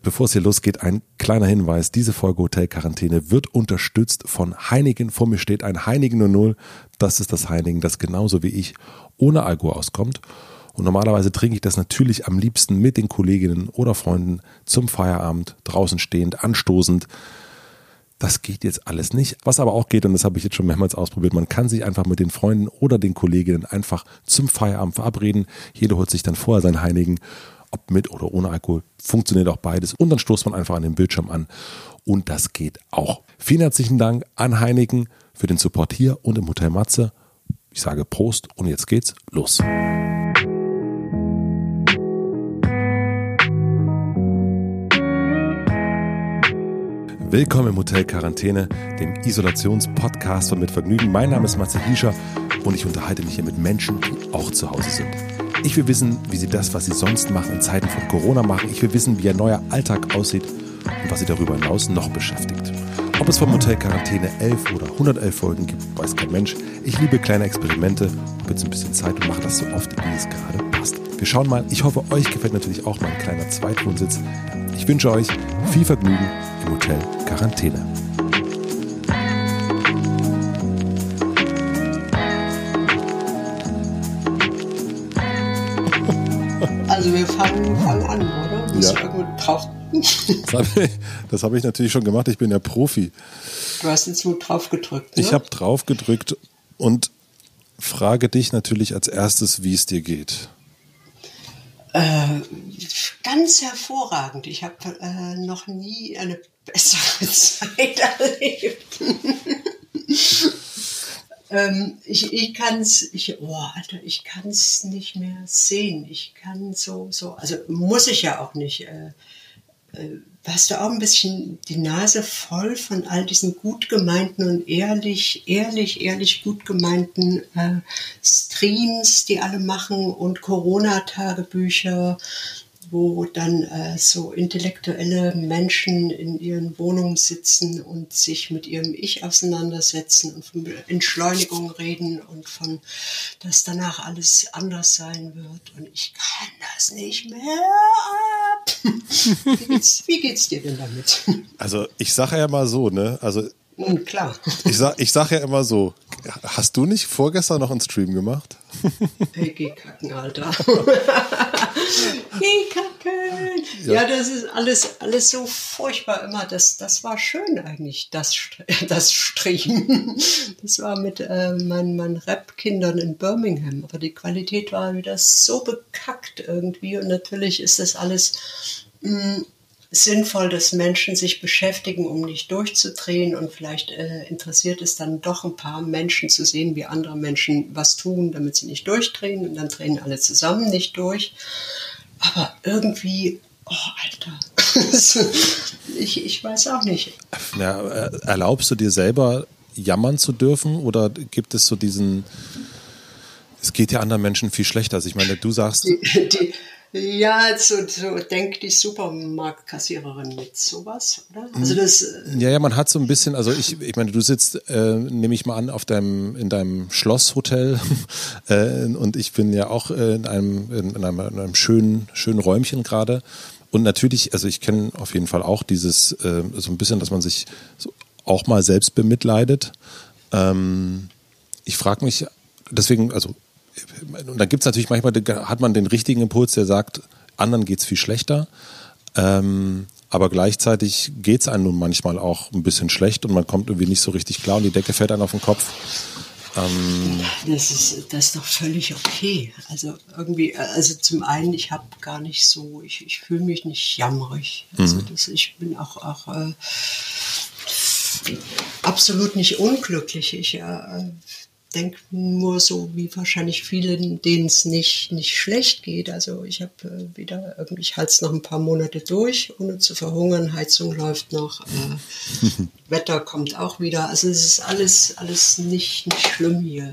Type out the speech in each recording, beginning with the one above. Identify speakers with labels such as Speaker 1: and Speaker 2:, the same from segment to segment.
Speaker 1: Bevor es hier losgeht, ein kleiner Hinweis. Diese Folge Hotel Quarantäne wird unterstützt von Heineken. Vor mir steht ein Heineken 00. Das ist das Heineken, das genauso wie ich ohne Alkohol auskommt. Und normalerweise trinke ich das natürlich am liebsten mit den Kolleginnen oder Freunden zum Feierabend, draußen stehend, anstoßend. Das geht jetzt alles nicht. Was aber auch geht, und das habe ich jetzt schon mehrmals ausprobiert, man kann sich einfach mit den Freunden oder den Kolleginnen einfach zum Feierabend verabreden. Jeder holt sich dann vorher sein Heineken, ob mit oder ohne Alkohol, funktioniert auch beides. Und dann stoßt man einfach an den Bildschirm an und das geht auch. Vielen herzlichen Dank an Heineken für den Support hier und im Hotel Matze. Ich sage Prost und jetzt geht's los. Willkommen im Hotel Quarantäne, dem Isolationspodcast von Mit Vergnügen. Mein Name ist Matze Hiescher und ich unterhalte mich hier mit Menschen, die auch zu Hause sind. Ich will wissen, wie sie das, was sie sonst machen, in Zeiten von Corona machen. Ich will wissen, wie ihr neuer Alltag aussieht und was sie darüber hinaus noch beschäftigt. Ob es vom Hotel Quarantäne 11 oder 111 Folgen gibt, weiß kein Mensch. Ich liebe kleine Experimente, habe jetzt ein bisschen Zeit und mache das so oft, wie es gerade passt. Wir schauen mal. Ich hoffe, euch gefällt natürlich auch mein kleiner Zweitwohnsitz. Ich wünsche euch viel Vergnügen im Hotel Quarantäne.
Speaker 2: Also wir fangen an, oder? Musst du irgendwo drauf?
Speaker 1: Das habe ich natürlich schon gemacht, ich bin ja Profi.
Speaker 2: Du hast jetzt nur drauf gedrückt, ne?
Speaker 1: Ich habe drauf gedrückt und frage dich natürlich als erstes, wie es dir geht.
Speaker 2: Ganz hervorragend. Ich habe noch nie eine bessere Zeit erlebt. Ich kann's nicht mehr sehen. Ich kann also muss ich ja auch nicht. Hast du auch ein bisschen die Nase voll von all diesen gut gemeinten und ehrlich gut gemeinten Streams, die alle machen und Corona-Tagebücher, wo dann so intellektuelle Menschen in ihren Wohnungen sitzen und sich mit ihrem Ich auseinandersetzen und von Entschleunigung reden und von, dass danach alles anders sein wird. Und ich kann das nicht mehr ab. Wie geht's dir denn damit?
Speaker 1: Also ich sage ja mal so, ne? Also
Speaker 2: klar.
Speaker 1: Ich sag ja immer so, hast du nicht vorgestern noch einen Stream gemacht?
Speaker 2: Hey, geh kacken, Alter. Geh kacken. Ja, das ist alles so furchtbar immer. Das war schön eigentlich, das Stream. Das war mit meinen Rap-Kindern in Birmingham. Aber die Qualität war wieder so bekackt irgendwie. Und natürlich ist das alles sinnvoll, dass Menschen sich beschäftigen, um nicht durchzudrehen, und vielleicht interessiert es dann doch ein paar Menschen zu sehen, wie andere Menschen was tun, damit sie nicht durchdrehen, und dann drehen alle zusammen nicht durch. Aber irgendwie, oh Alter, ich weiß auch nicht.
Speaker 1: Ja, erlaubst du dir selber jammern zu dürfen oder gibt es so diesen, es geht ja anderen Menschen viel schlechter, also ich meine, du sagst...
Speaker 2: Ja, so denkt die Supermarktkassiererin mit sowas, oder? Also das.
Speaker 1: Ja, man hat so ein bisschen, also ich meine, du sitzt, nehme ich mal an, in deinem Schlosshotel und ich bin ja auch in einem schönen Räumchen gerade. Und natürlich, also ich kenne auf jeden Fall auch dieses, so ein bisschen, dass man sich so auch mal selbst bemitleidet. Ich frage mich, deswegen, also und dann gibt es natürlich manchmal, hat man den richtigen Impuls, der sagt, anderen geht es viel schlechter, aber gleichzeitig geht es einem nun manchmal auch ein bisschen schlecht und man kommt irgendwie nicht so richtig klar und die Decke fällt einem auf den Kopf.
Speaker 2: Das ist doch völlig okay. Also irgendwie, also zum einen, ich habe gar nicht so, ich fühle mich nicht jammerig. Also ich bin auch absolut nicht unglücklich. Ich denke nur so, wie wahrscheinlich vielen, denen es nicht schlecht geht. Also ich habe ich halte es noch ein paar Monate durch, ohne zu verhungern. Heizung läuft noch, Wetter kommt auch wieder. Also es ist alles nicht schlimm hier.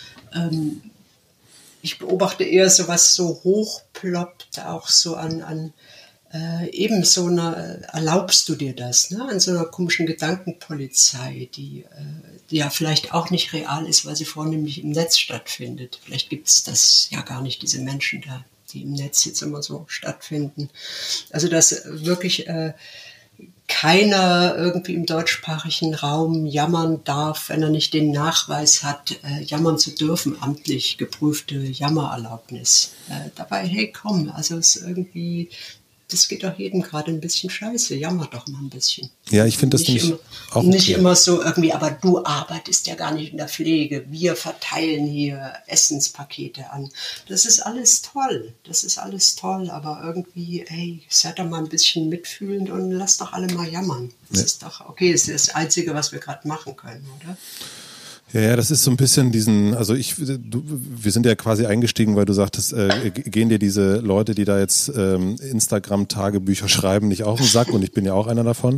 Speaker 2: Ich beobachte eher so, was so hochploppt, auch so an eben so einer, erlaubst du dir das, ne? An so einer komischen Gedankenpolizei, die ja vielleicht auch nicht real ist, weil sie vornehmlich im Netz stattfindet. Vielleicht gibt es das ja gar nicht, diese Menschen da, die im Netz jetzt immer so stattfinden. Also dass wirklich keiner irgendwie im deutschsprachigen Raum jammern darf, wenn er nicht den Nachweis hat, jammern zu dürfen, amtlich geprüfte Jammererlaubnis. Dabei, hey komm, also es ist irgendwie, das geht doch jedem gerade ein bisschen scheiße, jammer doch mal ein bisschen.
Speaker 1: Ja, ich finde das
Speaker 2: nicht
Speaker 1: nämlich
Speaker 2: immer,
Speaker 1: auch
Speaker 2: nicht
Speaker 1: okay.
Speaker 2: immer so irgendwie, aber du arbeitest ja gar nicht in der Pflege, wir verteilen hier Essenspakete an. Das ist alles toll, aber irgendwie, ey, seid doch mal ein bisschen mitfühlend und lasst doch alle mal jammern. Das ist doch, okay, das ist das Einzige, was wir gerade machen können, oder?
Speaker 1: Ja, das ist so ein bisschen wir sind ja quasi eingestiegen, weil du sagtest, gehen dir diese Leute, die da jetzt Instagram-Tagebücher schreiben, nicht auf den Sack, und ich bin ja auch einer davon.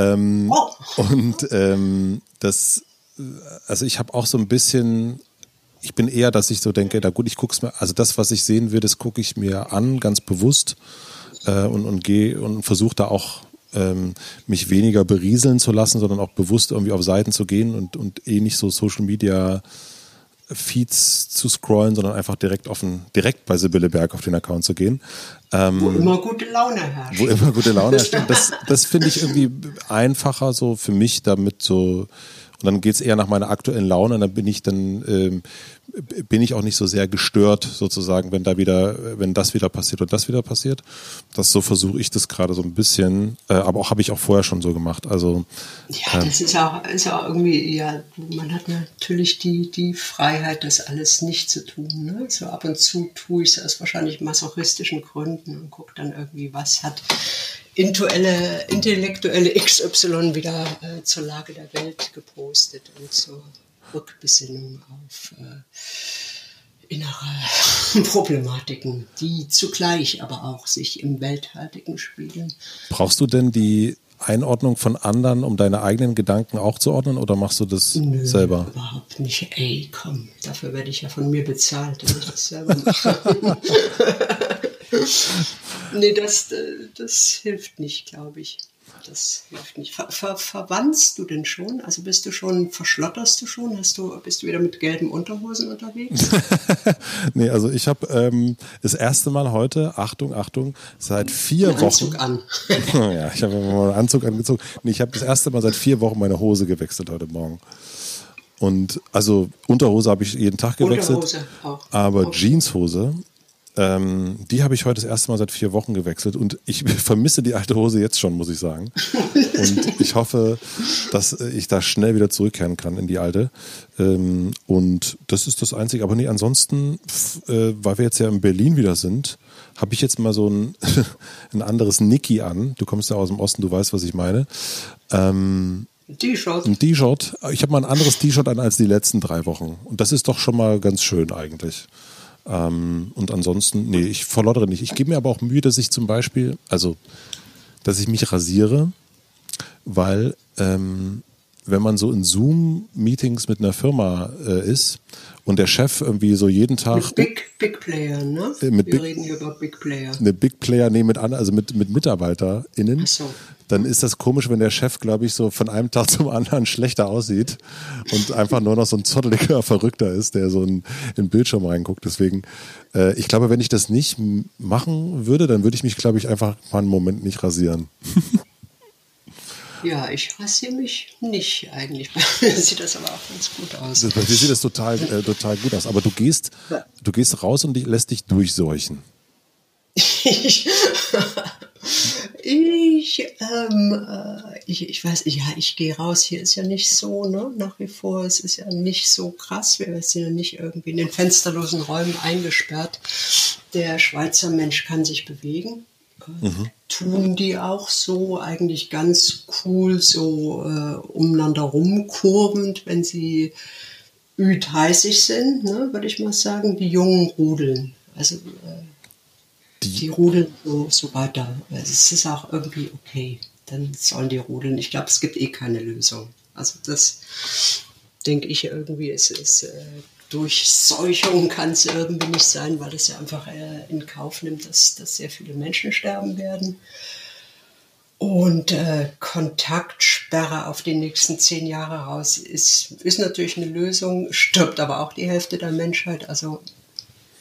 Speaker 1: Also ich habe auch so ein bisschen, ich bin eher, dass ich so denke, na gut, ich guck's mir, also das, was ich sehen will, das gucke ich mir an, ganz bewusst, und gehe und versuche da auch mich weniger berieseln zu lassen, sondern auch bewusst irgendwie auf Seiten zu gehen und nicht so Social Media Feeds zu scrollen, sondern einfach direkt bei Sibylle Berg auf den Account zu gehen.
Speaker 2: Wo immer gute Laune herrscht.
Speaker 1: Und das finde ich irgendwie einfacher so für mich, damit so. Und dann geht's eher nach meiner aktuellen Laune, und dann bin ich auch nicht so sehr gestört, sozusagen, wenn das wieder passiert und das wieder passiert. So versuche ich das gerade so ein bisschen, aber habe ich auch vorher schon so gemacht. Also
Speaker 2: ja, das ist auch irgendwie, ja, man hat natürlich die Freiheit, das alles nicht zu tun. Ne? So ab und zu tue ich es aus wahrscheinlich masochistischen Gründen und gucke dann irgendwie, was hat intellektuelle XY wieder zur Lage der Welt gepostet und zur Rückbesinnung auf innere Problematiken, die zugleich aber auch sich im Welthaltigen spiegeln.
Speaker 1: Brauchst du denn die Einordnung von anderen, um deine eigenen Gedanken auch zu ordnen, oder machst du das selber?
Speaker 2: Überhaupt nicht. Ey, komm, dafür werde ich ja von mir bezahlt, dass ich das selber mache. Nee, das hilft nicht, glaube ich. Das hilft nicht. Verwandst du denn schon? Also verschlotterst du schon? Bist du wieder mit gelben Unterhosen unterwegs?
Speaker 1: Nee, also ich habe das erste Mal heute, Achtung, seit 4 Wochen.
Speaker 2: Anzug an.
Speaker 1: Ja, ich habe mal einen Anzug angezogen. Nee, ich habe das erste Mal seit 4 Wochen meine Hose gewechselt heute Morgen. Und also Unterhose habe ich jeden Tag gewechselt.
Speaker 2: Unterhose auch.
Speaker 1: Aber okay. Jeanshose, die habe ich heute das erste Mal seit 4 Wochen gewechselt, und ich vermisse die alte Hose jetzt schon, muss ich sagen. Und ich hoffe, dass ich da schnell wieder zurückkehren kann in die alte. Und das ist das Einzige. Aber nee, ansonsten, weil wir jetzt ja in Berlin wieder sind, habe ich jetzt mal so ein anderes Niki an. Du kommst ja aus dem Osten, du weißt, was ich meine. Ein T-Shirt. Ich habe mal ein anderes T-Shirt an als die letzten 3 Wochen. Und das ist doch schon mal ganz schön eigentlich. Und ansonsten, nee, ich verlottere nicht. Ich gebe mir aber auch Mühe, dass ich zum Beispiel, dass ich mich rasiere, weil wenn man so in Zoom-Meetings mit einer Firma ist und der Chef irgendwie so jeden Tag...
Speaker 2: Mit Big Player, ne? Wir reden hier über Big Player.
Speaker 1: Eine Big Player, nee, mit MitarbeiterInnen.
Speaker 2: Ach so.
Speaker 1: Dann ist das komisch, wenn der Chef, glaube ich, so von einem Tag zum anderen schlechter aussieht und einfach nur noch so ein zotteliger Verrückter ist, der so in den Bildschirm reinguckt. Deswegen, ich glaube, wenn ich das nicht machen würde, dann würde ich mich, glaube ich, einfach mal einen Moment nicht rasieren.
Speaker 2: Ja, ich rasiere mich nicht eigentlich. Bei mir sieht das aber auch ganz gut aus.
Speaker 1: Bei dir sieht das total gut aus. Aber du gehst raus und lässt dich durchseuchen. Ich weiß, ja, ich gehe raus. Hier ist ja nicht so, ne? Nach wie vor, es ist ja nicht so krass. Wir sind ja nicht irgendwie in den fensterlosen Räumen eingesperrt. Der Schweizer Mensch kann sich bewegen. Tun die auch so, eigentlich ganz cool, so umeinander rumkurvend, wenn sie Ü30 sind, ne, würde ich mal sagen. Die Jungen rudeln. Also die rudeln so weiter. Es ist auch irgendwie okay. Dann sollen die rudeln. Ich glaube, es gibt eh keine Lösung. Also das denke ich irgendwie, es ist Durchseuchung kann es irgendwie nicht sein, weil es ja einfach in Kauf nimmt, dass sehr viele Menschen sterben werden. Und Kontaktsperre auf die nächsten 10 Jahre raus ist natürlich eine Lösung, stirbt aber auch die Hälfte der Menschheit. Also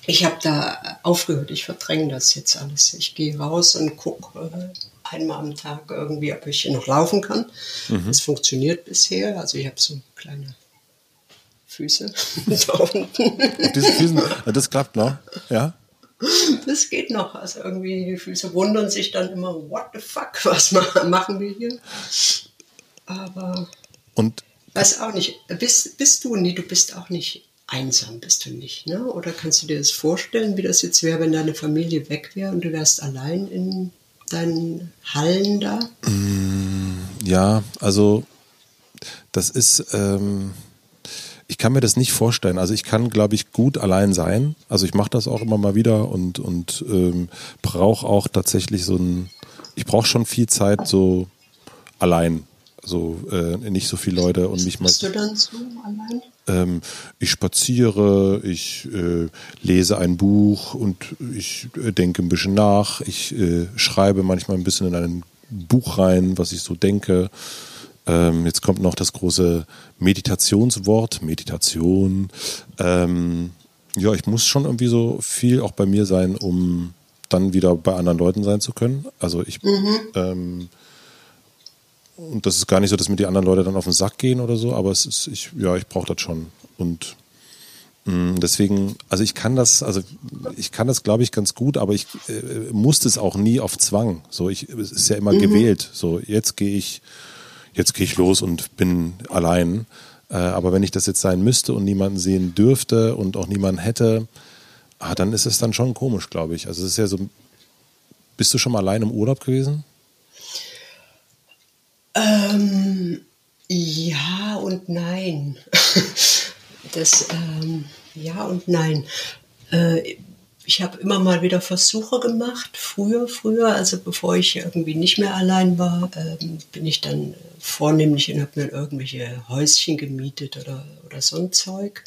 Speaker 2: Ich habe da aufgehört, ich verdränge das jetzt alles. Ich gehe raus und gucke einmal am Tag irgendwie, ob ich noch laufen kann. Das funktioniert bisher. Also ich habe so kleine Füße da unten.
Speaker 1: Auf diesen Füßen, das klappt noch, ja?
Speaker 2: Das geht noch. Also irgendwie die Füße wundern sich dann immer, what the fuck, was machen wir hier? Aber
Speaker 1: Und
Speaker 2: weiß auch nicht, bist du, nee, du bist auch nicht einsam, bist du nicht, ne? Oder kannst du dir das vorstellen, wie das jetzt wäre, wenn deine Familie weg wäre und du wärst allein in deinen Hallen da?
Speaker 1: ja, also das ist, ich kann mir das nicht vorstellen. Also ich kann, glaube ich, gut allein sein. Also ich mache das auch immer mal wieder und brauche auch tatsächlich ich brauche schon viel Zeit so allein. Also nicht so viele Leute und mich mal.
Speaker 2: Was machst du dann so allein?
Speaker 1: Ich spaziere, ich lese ein Buch und ich denke ein bisschen nach. Ich schreibe manchmal ein bisschen in ein Buch rein, was ich so denke. Jetzt kommt noch das große Meditationswort, Meditation. Ja, ich muss schon irgendwie so viel auch bei mir sein, um dann wieder bei anderen Leuten sein zu können. Also und das ist gar nicht so, dass mir die anderen Leute dann auf den Sack gehen oder so, aber ich brauche das schon. Und deswegen, also ich kann das, glaube ich, ganz gut, aber ich musste es auch nie auf Zwang. So, es ist ja immer gewählt. So, jetzt gehe ich los und bin allein. Aber wenn ich das jetzt sein müsste und niemanden sehen dürfte und auch niemanden hätte, dann ist es dann schon komisch, glaube ich. Also es ist ja so, bist du schon mal allein im Urlaub gewesen?
Speaker 2: Ja und nein. Ja und nein. Ich habe immer mal wieder Versuche gemacht, früher, also bevor ich irgendwie nicht mehr allein war, bin ich dann vornehmlich und habe mir irgendwelche Häuschen gemietet oder so ein Zeug.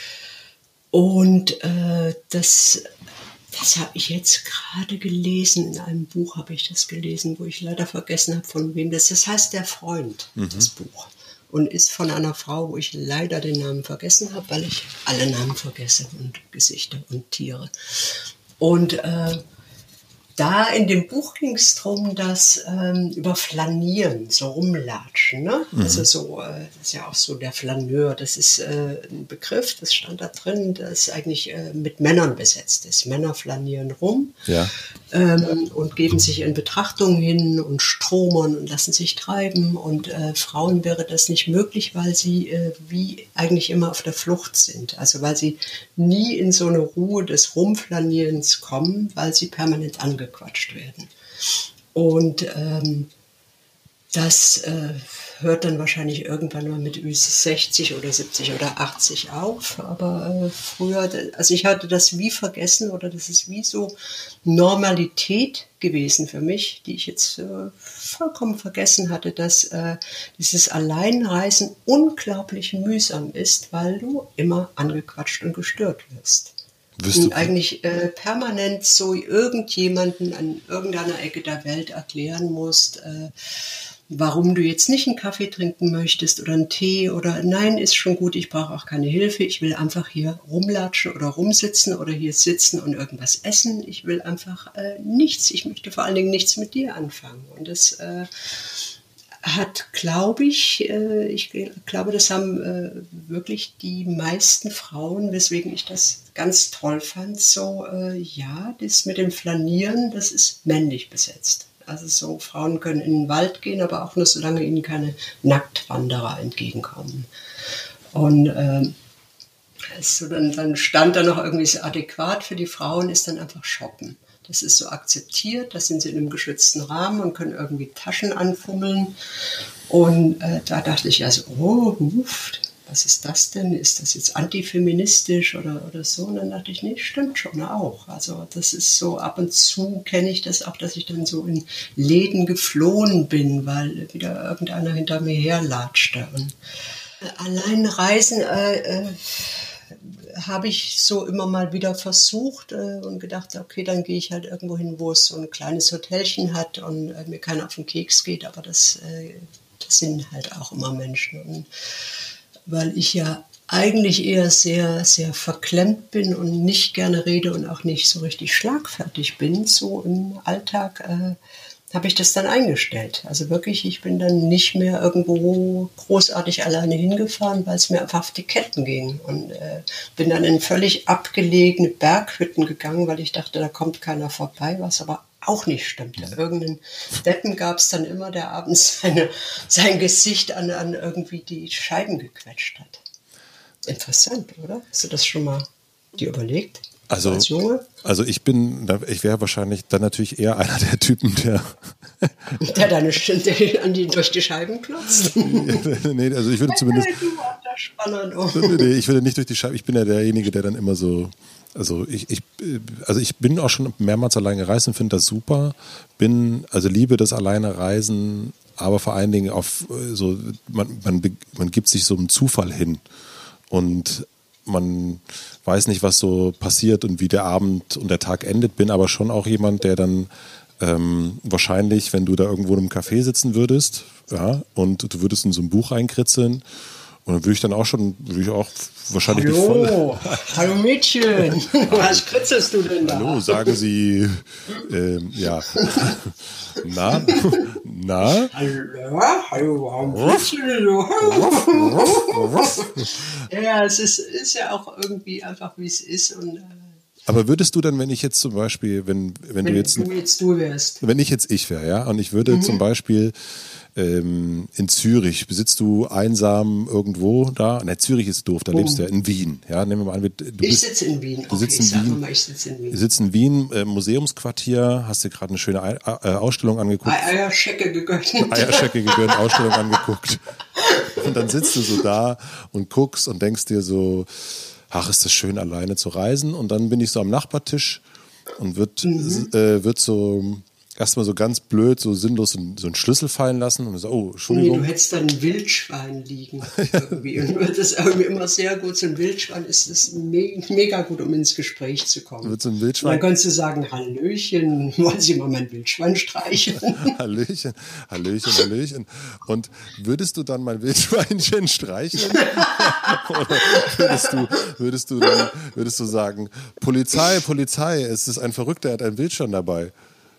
Speaker 2: Und das habe ich jetzt gerade gelesen, in einem Buch habe ich das gelesen, wo ich leider vergessen habe, von wem das ist. Das heißt Der Freund, das Buch. Und ist von einer Frau, wo ich leider den Namen vergessen habe, weil ich alle Namen vergesse und Gesichter und Tiere. Und da in dem Buch ging es darum, dass über Flanieren, so rumlatschen, ne? Also so, das ist ja auch so der Flaneur, das ist ein Begriff, das stand da drin, das eigentlich mit Männern besetzt ist. Männer flanieren rum und geben sich in Betrachtung hin und stromern und lassen sich treiben. Und Frauen wäre das nicht möglich, weil sie wie eigentlich immer auf der Flucht sind. Also weil sie nie in so eine Ruhe des Rumflanierens kommen, weil sie permanent angequatscht werden. Und das hört dann wahrscheinlich irgendwann mal mit 60 oder 70 oder 80 auf. Aber früher, also ich hatte das wie vergessen oder das ist wie so Normalität gewesen für mich, die ich jetzt vollkommen vergessen hatte, dass dieses Alleinreisen unglaublich mühsam ist, weil du immer angequatscht und gestört wirst. Und eigentlich permanent so irgendjemanden an irgendeiner Ecke der Welt erklären musst, warum du jetzt nicht einen Kaffee trinken möchtest oder einen Tee oder nein, ist schon gut, ich brauche auch keine Hilfe, ich will einfach hier rumlatschen oder rumsitzen oder hier sitzen und irgendwas essen. Ich will einfach nichts, ich möchte vor allen Dingen nichts mit dir anfangen. Und das hat, glaube ich glaube, das haben wirklich die meisten Frauen, weswegen ich das ganz toll fand, so, ja, das mit dem Flanieren, das ist männlich besetzt. Also so, Frauen können in den Wald gehen, aber auch nur solange ihnen keine Nacktwanderer entgegenkommen. Und also dann stand da noch irgendwie so adäquat für die Frauen, ist dann einfach shoppen. Das ist so akzeptiert, da sind sie in einem geschützten Rahmen und können irgendwie Taschen anfummeln. Und da dachte ich also, was ist das denn? Ist das jetzt antifeministisch oder so? Und dann dachte ich, nee, stimmt schon auch. Also das ist so, ab und zu kenne ich das auch, dass ich dann so in Läden geflohen bin, weil wieder irgendeiner hinter mir herlatschte. Und allein reisen habe ich so immer mal wieder versucht und gedacht, okay, dann gehe ich halt irgendwo hin, wo es so ein kleines Hotelchen hat und mir keiner auf den Keks geht, aber das sind halt auch immer Menschen. Und weil ich ja eigentlich eher sehr, sehr verklemmt bin und nicht gerne rede und auch nicht so richtig schlagfertig bin, so im Alltag, habe ich das dann eingestellt. Also wirklich, ich bin dann nicht mehr irgendwo großartig alleine hingefahren, weil es mir einfach auf die Ketten ging. Und bin dann in völlig abgelegene Berghütten gegangen, weil ich dachte, da kommt keiner vorbei, was aber auch nicht stimmte. Irgendeinen Deppen gab es dann immer, der abends sein Gesicht an irgendwie die Scheiben gequetscht hat. Interessant, oder? Hast du das schon mal dir überlegt?
Speaker 1: Also,
Speaker 2: als Junge?
Speaker 1: Also ich wäre wahrscheinlich dann natürlich eher einer der Typen, der
Speaker 2: durch die Scheiben klotzt.
Speaker 1: Nee, also ich würde zumindest. Nee, ich würde nicht durch die Scheibe. Ich bin ja derjenige, der dann immer so. Also ich bin auch schon mehrmals allein gereist und finde das super. Liebe das alleine Reisen, aber vor allen Dingen auf so, man gibt sich so einem Zufall hin. Und man weiß nicht, was so passiert und wie der Abend und der Tag endet. Bin aber schon auch jemand, der dann wahrscheinlich, wenn du da irgendwo in einem Café sitzen würdest, ja, und du würdest in so ein Buch reinkritzeln, und dann würde ich auch wahrscheinlich nicht voll.
Speaker 2: Hallo Mädchen, was kritzelst du denn da?
Speaker 1: Hallo, sagen Sie, ja. Na?
Speaker 2: Hallo, warum kritzelst du so? Ja, es ist ja auch irgendwie einfach, wie es ist. Und,
Speaker 1: aber würdest du dann, wenn ich jetzt zum Beispiel, wenn du jetzt
Speaker 2: wärst.
Speaker 1: Wenn ich jetzt wäre, ja, und ich würde zum Beispiel in Zürich, sitzt du einsam irgendwo da? Ne, Zürich ist doof, da lebst du ja in Wien. Ja, nehmen wir mal an,
Speaker 2: ich sitze in Wien.
Speaker 1: Du sitzt in Wien. Du sitzt in Wien, Museumsquartier, hast dir gerade eine schöne Ausstellung angeguckt.
Speaker 2: Eierschecke gegönnt,
Speaker 1: Ausstellung angeguckt. Und dann sitzt du so da und guckst und denkst dir so, ach, ist das schön, alleine zu reisen. Und dann bin ich so am Nachbartisch und wird so erstmal so ganz blöd, so sinnlos so einen Schlüssel fallen lassen und so, oh, Entschuldigung.
Speaker 2: Nee, du hättest dann ein Wildschwein liegen. Irgendwie. Und das ist irgendwie immer sehr gut. So ein Wildschwein ist mega gut, um ins Gespräch zu kommen.
Speaker 1: Wird so ein Wildschwein?
Speaker 2: Dann kannst du sagen, Hallöchen, wollen Sie mal mein Wildschwein streicheln?
Speaker 1: Hallöchen. Und würdest du dann mein Wildschweinchen streicheln? Oder würdest du sagen, Polizei, es ist ein Verrückter, er hat ein Wildschwein dabei?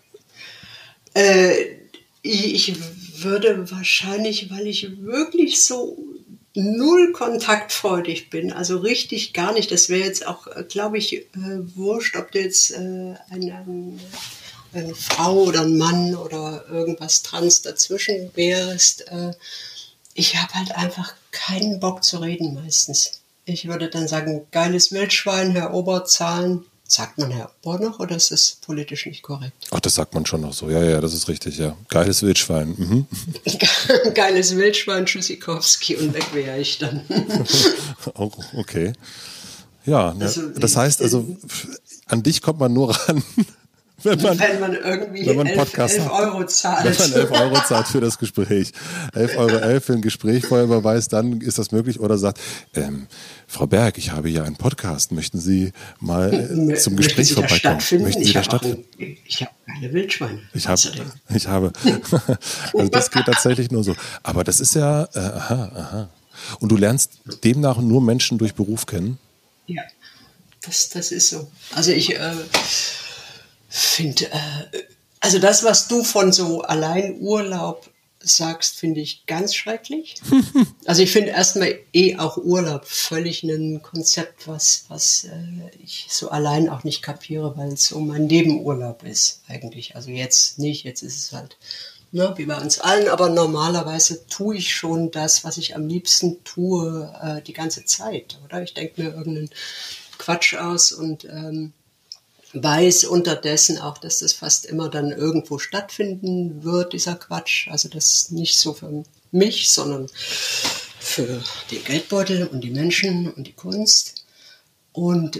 Speaker 2: Ich würde wahrscheinlich, weil ich wirklich so null kontaktfreudig bin, also richtig gar nicht, das wäre jetzt auch, glaube ich, wurscht, ob du jetzt eine Frau oder ein Mann oder irgendwas trans dazwischen wärst. Ich habe halt einfach keinen Bock zu reden meistens. Ich würde dann sagen, geiles Wildschwein, Herr Oberzahlen. Sagt man Herr Ober noch oder ist das politisch nicht korrekt?
Speaker 1: Ach, das sagt man schon noch so. Ja, das ist richtig, ja. Geiles Wildschwein. Mhm.
Speaker 2: Geiles Wildschwein, Tschüssikowski und weg wäre ich dann.
Speaker 1: Okay. Ja, ne, also, das heißt also, an dich kommt man nur ran, wenn man irgendwie 11 Euro zahlt. Wenn man 11 Euro zahlt für das Gespräch. 11,11 Euro für ein Gespräch vorher überweist, dann ist das möglich. Oder sagt, Frau Berg, ich habe hier einen Podcast. Möchten Sie mal zum Gespräch vorbeikommen? Möchten Sie da stattfinden?
Speaker 2: Ich habe keine Wildschweine.
Speaker 1: Ich habe. Also das geht tatsächlich nur so. Aber das ist ja, aha. Und du lernst demnach nur Menschen durch Beruf kennen?
Speaker 2: Ja, das ist so. Also ich finde, also das, was du von so Alleinurlaub sagst, finde ich ganz schrecklich. Also ich finde erstmal auch Urlaub völlig ein Konzept, was ich so allein auch nicht kapiere, weil es so mein Nebenurlaub ist eigentlich. Also jetzt nicht, jetzt ist es halt wie bei uns allen, aber normalerweise tue ich schon das, was ich am liebsten tue, die ganze Zeit, oder? Ich denke mir irgendeinen Quatsch aus und weiß unterdessen auch, dass das fast immer dann irgendwo stattfinden wird, dieser Quatsch. Also das nicht so für mich, sondern für den Geldbeutel und die Menschen und die Kunst. Und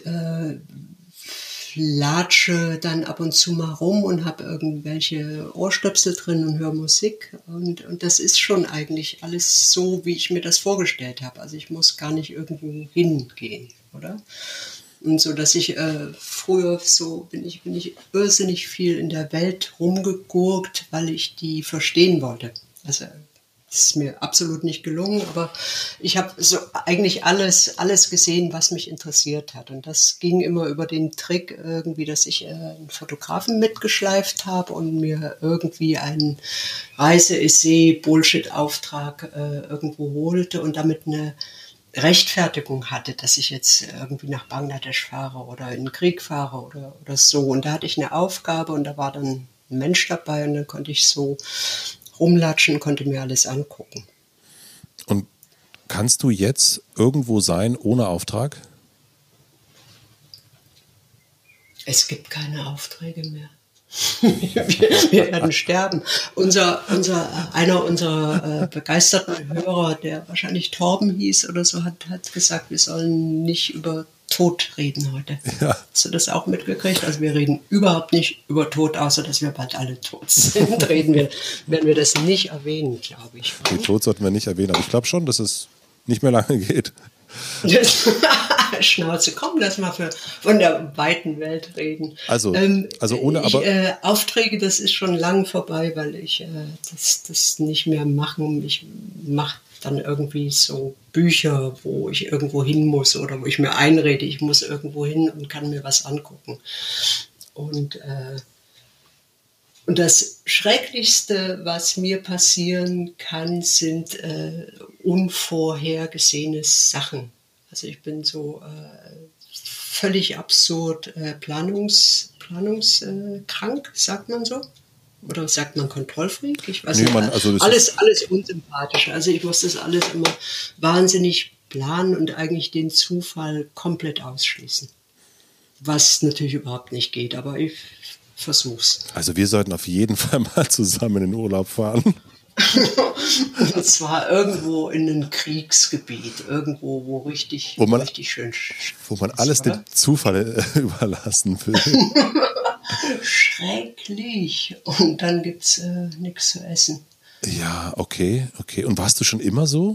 Speaker 2: latsche dann ab und zu mal rum und habe irgendwelche Ohrstöpsel drin und höre Musik. Und das ist schon eigentlich alles so, wie ich mir das vorgestellt habe. Also ich muss gar nicht irgendwo hingehen, oder? Und so, dass ich früher so bin ich irrsinnig viel in der Welt rumgegurkt, weil ich die verstehen wollte. Also Das ist mir absolut nicht gelungen, aber ich habe so eigentlich alles gesehen, was mich interessiert hat. Und das ging immer über den Trick irgendwie, dass ich einen Fotografen mitgeschleift habe und mir irgendwie einen Reise-Essay-Bullshit-Auftrag irgendwo holte und damit eine Rechtfertigung hatte, dass ich jetzt irgendwie nach Bangladesch fahre oder in den Krieg fahre oder so. Und da hatte ich eine Aufgabe und da war dann ein Mensch dabei und dann konnte ich so rumlatschen, konnte mir alles angucken.
Speaker 1: Und kannst du jetzt irgendwo sein ohne Auftrag?
Speaker 2: Es gibt keine Aufträge mehr. wir werden sterben. Einer unserer begeisterten Hörer, der wahrscheinlich Torben hieß oder so, hat gesagt, wir sollen nicht über Tod reden heute. Ja. Hast du das auch mitgekriegt? Also wir reden überhaupt nicht über Tod, außer dass wir bald alle tot sind. Werden wir das nicht erwähnen, glaube ich.
Speaker 1: Den Tod sollten wir nicht erwähnen, aber ich glaube schon, dass es nicht mehr lange geht.
Speaker 2: Schnauze, komm, lass mal von der weiten Welt reden.
Speaker 1: Also ohne
Speaker 2: Aufträge, das ist schon lang vorbei, weil ich das nicht mehr machen. Ich mache dann irgendwie so Bücher, wo ich irgendwo hin muss oder wo ich mir einrede, ich muss irgendwo hin und kann mir was angucken. Und das Schrecklichste, was mir passieren kann, sind unvorhergesehene Sachen. Also ich bin so völlig absurd planungskrank, sagt man so? Oder sagt man Kontrollfreak? Ich weiß nicht. Alles unsympathisch. Also ich muss das alles immer wahnsinnig planen und eigentlich den Zufall komplett ausschließen. Was natürlich überhaupt nicht geht, aber ich versuch's.
Speaker 1: Also wir sollten auf jeden Fall mal zusammen in den Urlaub fahren.
Speaker 2: Und zwar irgendwo in einem Kriegsgebiet, irgendwo, wo richtig schön.
Speaker 1: Wo man alles dem Zufall überlassen will.
Speaker 2: Schrecklich. Und dann gibt's nichts zu essen.
Speaker 1: Ja, okay. Und warst du schon immer so?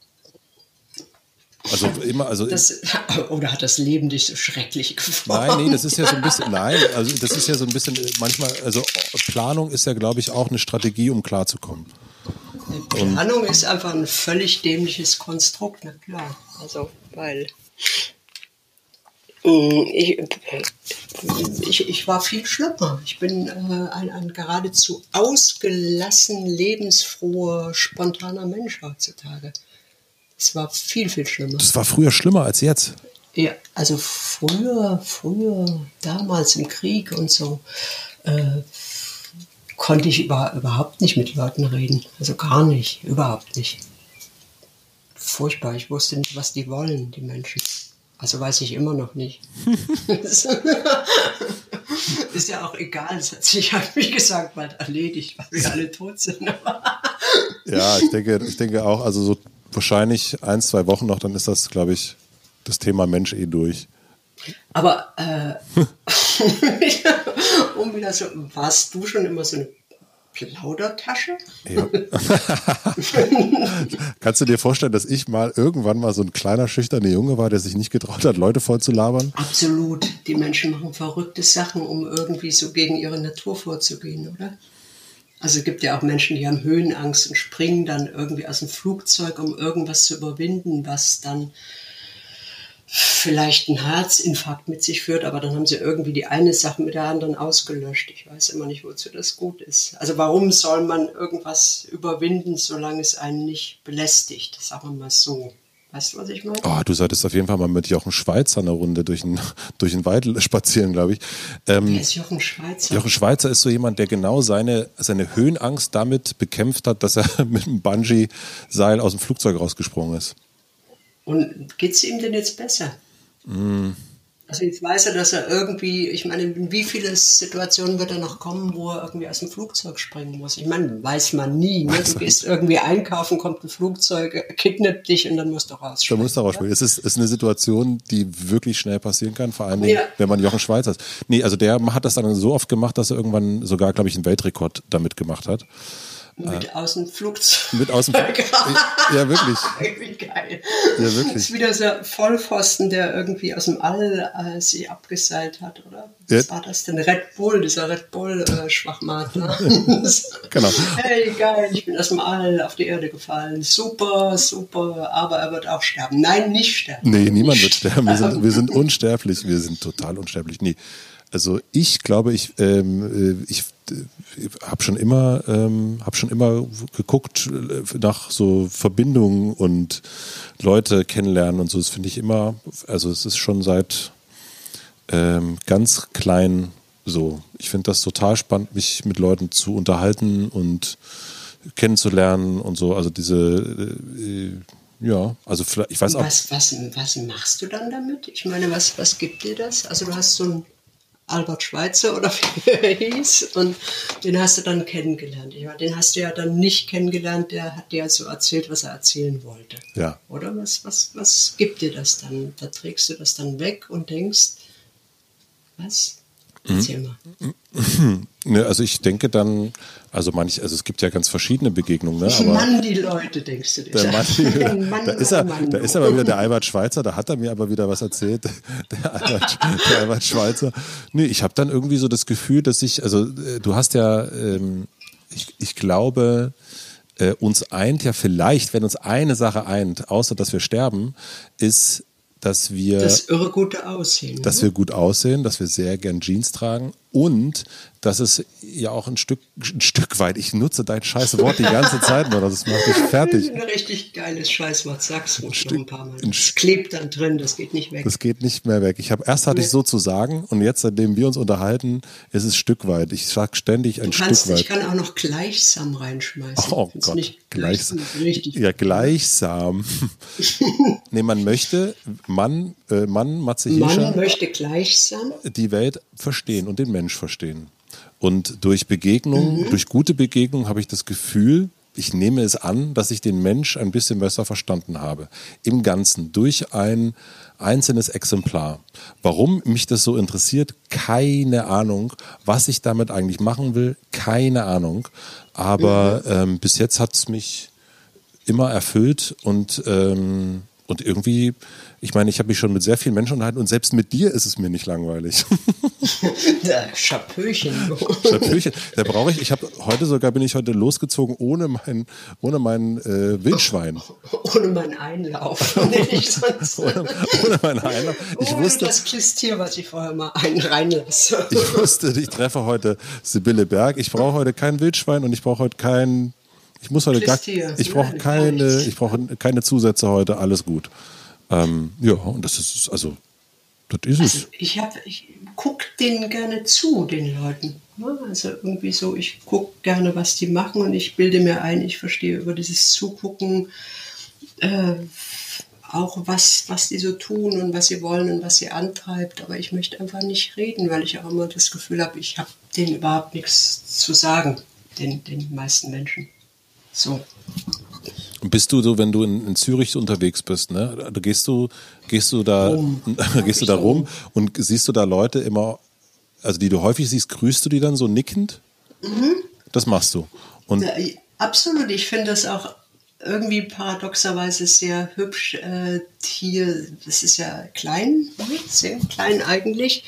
Speaker 2: Oder hat das Leben dich so schrecklich geformt?
Speaker 1: Nein, das ist ja so ein bisschen, manchmal, also Planung ist ja, glaube ich, auch eine Strategie, um klarzukommen.
Speaker 2: Planung ist einfach ein völlig dämliches Konstrukt, na klar. Also, weil ich war viel schlimmer. Ich bin ein geradezu ausgelassen, lebensfroher, spontaner Mensch heutzutage. Es war viel, viel schlimmer.
Speaker 1: Das war früher schlimmer als jetzt?
Speaker 2: Ja, also früher, damals im Krieg und so, konnte ich überhaupt nicht mit Leuten reden. Also gar nicht, überhaupt nicht. Furchtbar, ich wusste nicht, was die wollen, die Menschen. Also weiß ich immer noch nicht. Ist ja auch egal, es hat sich, wie gesagt, bald erledigt, weil wir alle tot sind.
Speaker 1: Ja, ich denke auch, also so wahrscheinlich 1-2 Wochen noch, dann ist das, glaube ich, das Thema Mensch durch.
Speaker 2: Aber warst du schon immer so eine Plaudertasche?
Speaker 1: Ja. Kannst du dir vorstellen, dass ich irgendwann mal so ein kleiner, schüchterner Junge war, der sich nicht getraut hat, Leute voll zu labern?
Speaker 2: Absolut. Die Menschen machen verrückte Sachen, um irgendwie so gegen ihre Natur vorzugehen, oder? Also es gibt ja auch Menschen, die haben Höhenangst und springen dann irgendwie aus dem Flugzeug, um irgendwas zu überwinden, was dann vielleicht einen Herzinfarkt mit sich führt, aber dann haben sie irgendwie die eine Sache mit der anderen ausgelöscht. Ich weiß immer nicht, wozu das gut ist. Also warum soll man irgendwas überwinden, solange es einen nicht belästigt? Sagen wir mal so. Weißt du, was ich meine?
Speaker 1: Oh, du solltest auf jeden Fall mal mit Jochen Schweizer eine Runde durch den Wald spazieren, glaube ich.
Speaker 2: Wer ist Jochen Schweizer?
Speaker 1: Jochen Schweizer ist so jemand, der genau seine Höhenangst damit bekämpft hat, dass er mit einem Bungee-Seil aus dem Flugzeug rausgesprungen ist.
Speaker 2: Und geht es ihm denn jetzt besser? Also jetzt weiß er, dass er irgendwie, ich meine, in wie viele Situationen wird er noch kommen, wo er irgendwie aus dem Flugzeug springen muss? Ich meine, weiß man nie. Ne? Du gehst irgendwie einkaufen, kommt ein Flugzeug, kidnappt dich und dann musst du rausspringen.
Speaker 1: Da musst du rausspringen. Es ist eine Situation, die wirklich schnell passieren kann, vor allem, wenn man Jochen Schweizer ist. Nee, also der hat das dann so oft gemacht, dass er irgendwann sogar, glaube ich, einen Weltrekord damit gemacht hat.
Speaker 2: Mit Außenflugzeug.
Speaker 1: Mit außen. Ja, wirklich.
Speaker 2: Wie geil.
Speaker 1: Ja,
Speaker 2: Das
Speaker 1: wirklich.
Speaker 2: ist wieder so ein Vollpfosten, der irgendwie aus dem All sich abgeseilt hat, oder? Was war das denn? Red Bull, dieser Red Bull-Schwachmatler.
Speaker 1: Genau.
Speaker 2: Hey, geil, ich bin aus dem All auf die Erde gefallen. Super, super, aber er wird auch sterben. Nein, nicht sterben.
Speaker 1: Nee, niemand wird sterben. Wir sind unsterblich. Wir sind total unsterblich. Nee. Also ich glaube, ich habe schon immer geguckt nach so Verbindungen und Leute kennenlernen und so. Das finde ich immer, also es ist schon seit ganz klein so. Ich finde das total spannend, mich mit Leuten zu unterhalten und kennenzulernen und so. Also diese ja, also vielleicht, ich weiß auch.
Speaker 2: Was machst du dann damit? Ich meine, was gibt dir das? Also du hast so einen Albert Schweitzer oder wie er hieß und den hast du dann kennengelernt. Ich meine, den hast du ja dann nicht kennengelernt, der hat dir ja so erzählt, was er erzählen wollte.
Speaker 1: Ja.
Speaker 2: Oder was gibt dir das dann? Da trägst du das dann weg und denkst, was? Erzähl mal.
Speaker 1: Ne, also ich denke dann, also es gibt ja ganz verschiedene Begegnungen, ne? Aber
Speaker 2: Mann, die Leute, denkst du dir.
Speaker 1: Da ist aber wieder der Albert Schweitzer, da hat er mir aber wieder was erzählt, der Albert Schweitzer. Nee, ich habe dann irgendwie so das Gefühl, dass du hast ja, ich glaube, uns eint ja vielleicht, wenn uns eine Sache eint, außer dass wir sterben, ist, dass wir
Speaker 2: das irre gute Aussehen.
Speaker 1: Dass wir gut aussehen, dass wir sehr gern Jeans tragen und dass es ja auch ein Stück weit, ich nutze dein scheiß Wort die ganze Zeit nur, das macht dich fertig.
Speaker 2: Ein richtig geiles Scheißwort, sag's ruhig noch ein paar Mal. Das klebt dann drin, das geht nicht weg.
Speaker 1: Das geht nicht mehr weg. Erst hatte ich so zu sagen und jetzt, seitdem wir uns unterhalten, ist es Stück weit. Ich sag ständig ein Stück weit.
Speaker 2: Ich kann auch noch gleichsam reinschmeißen.
Speaker 1: Oh Gott,
Speaker 2: nicht gleichsam.
Speaker 1: Ja, gleichsam. Nee, man möchte, Matze Hirscher,
Speaker 2: Man möchte gleichsam
Speaker 1: die Welt verstehen und den Mensch verstehen. Und durch Begegnung, durch gute Begegnung habe ich das Gefühl, ich nehme es an, dass ich den Mensch ein bisschen besser verstanden habe. Im Ganzen, durch ein einzelnes Exemplar. Warum mich das so interessiert, keine Ahnung. Was ich damit eigentlich machen will, keine Ahnung. Aber bis jetzt hat es mich immer erfüllt und irgendwie, ich meine, ich habe mich schon mit sehr vielen Menschen unterhalten und selbst mit dir ist es mir nicht langweilig.
Speaker 2: Schapöchen.
Speaker 1: Schapöchen. Da brauche bin ich heute losgezogen ohne mein Wildschwein.
Speaker 2: Ohne meinen Einlauf. ohne
Speaker 1: meinen Einlauf.
Speaker 2: Ohne das Klistier, was ich vorher mal reinlasse.
Speaker 1: Ich wusste, ich treffe heute Sibylle Berg. Ich brauche heute kein Wildschwein und ich brauche heute ich brauche keine Zusätze heute, alles gut. Ja, und das ist es.
Speaker 2: Ich gucke denen gerne zu, den Leuten. Also irgendwie so, ich gucke gerne, was die machen und ich bilde mir ein, ich verstehe über dieses Zugucken auch, was die so tun und was sie wollen und was sie antreibt. Aber ich möchte einfach nicht reden, weil ich auch immer das Gefühl habe, ich habe denen überhaupt nichts zu sagen, den meisten Menschen. So.
Speaker 1: Bist du so, wenn du in Zürich unterwegs bist, ne? Da gehst du da rum und siehst du da Leute immer, also die du häufig siehst, grüßt du die dann so nickend? Mhm. Das machst du. Und
Speaker 2: ja, absolut, ich finde das auch irgendwie paradoxerweise sehr hübsch. Hier, das ist ja klein, sehr klein eigentlich.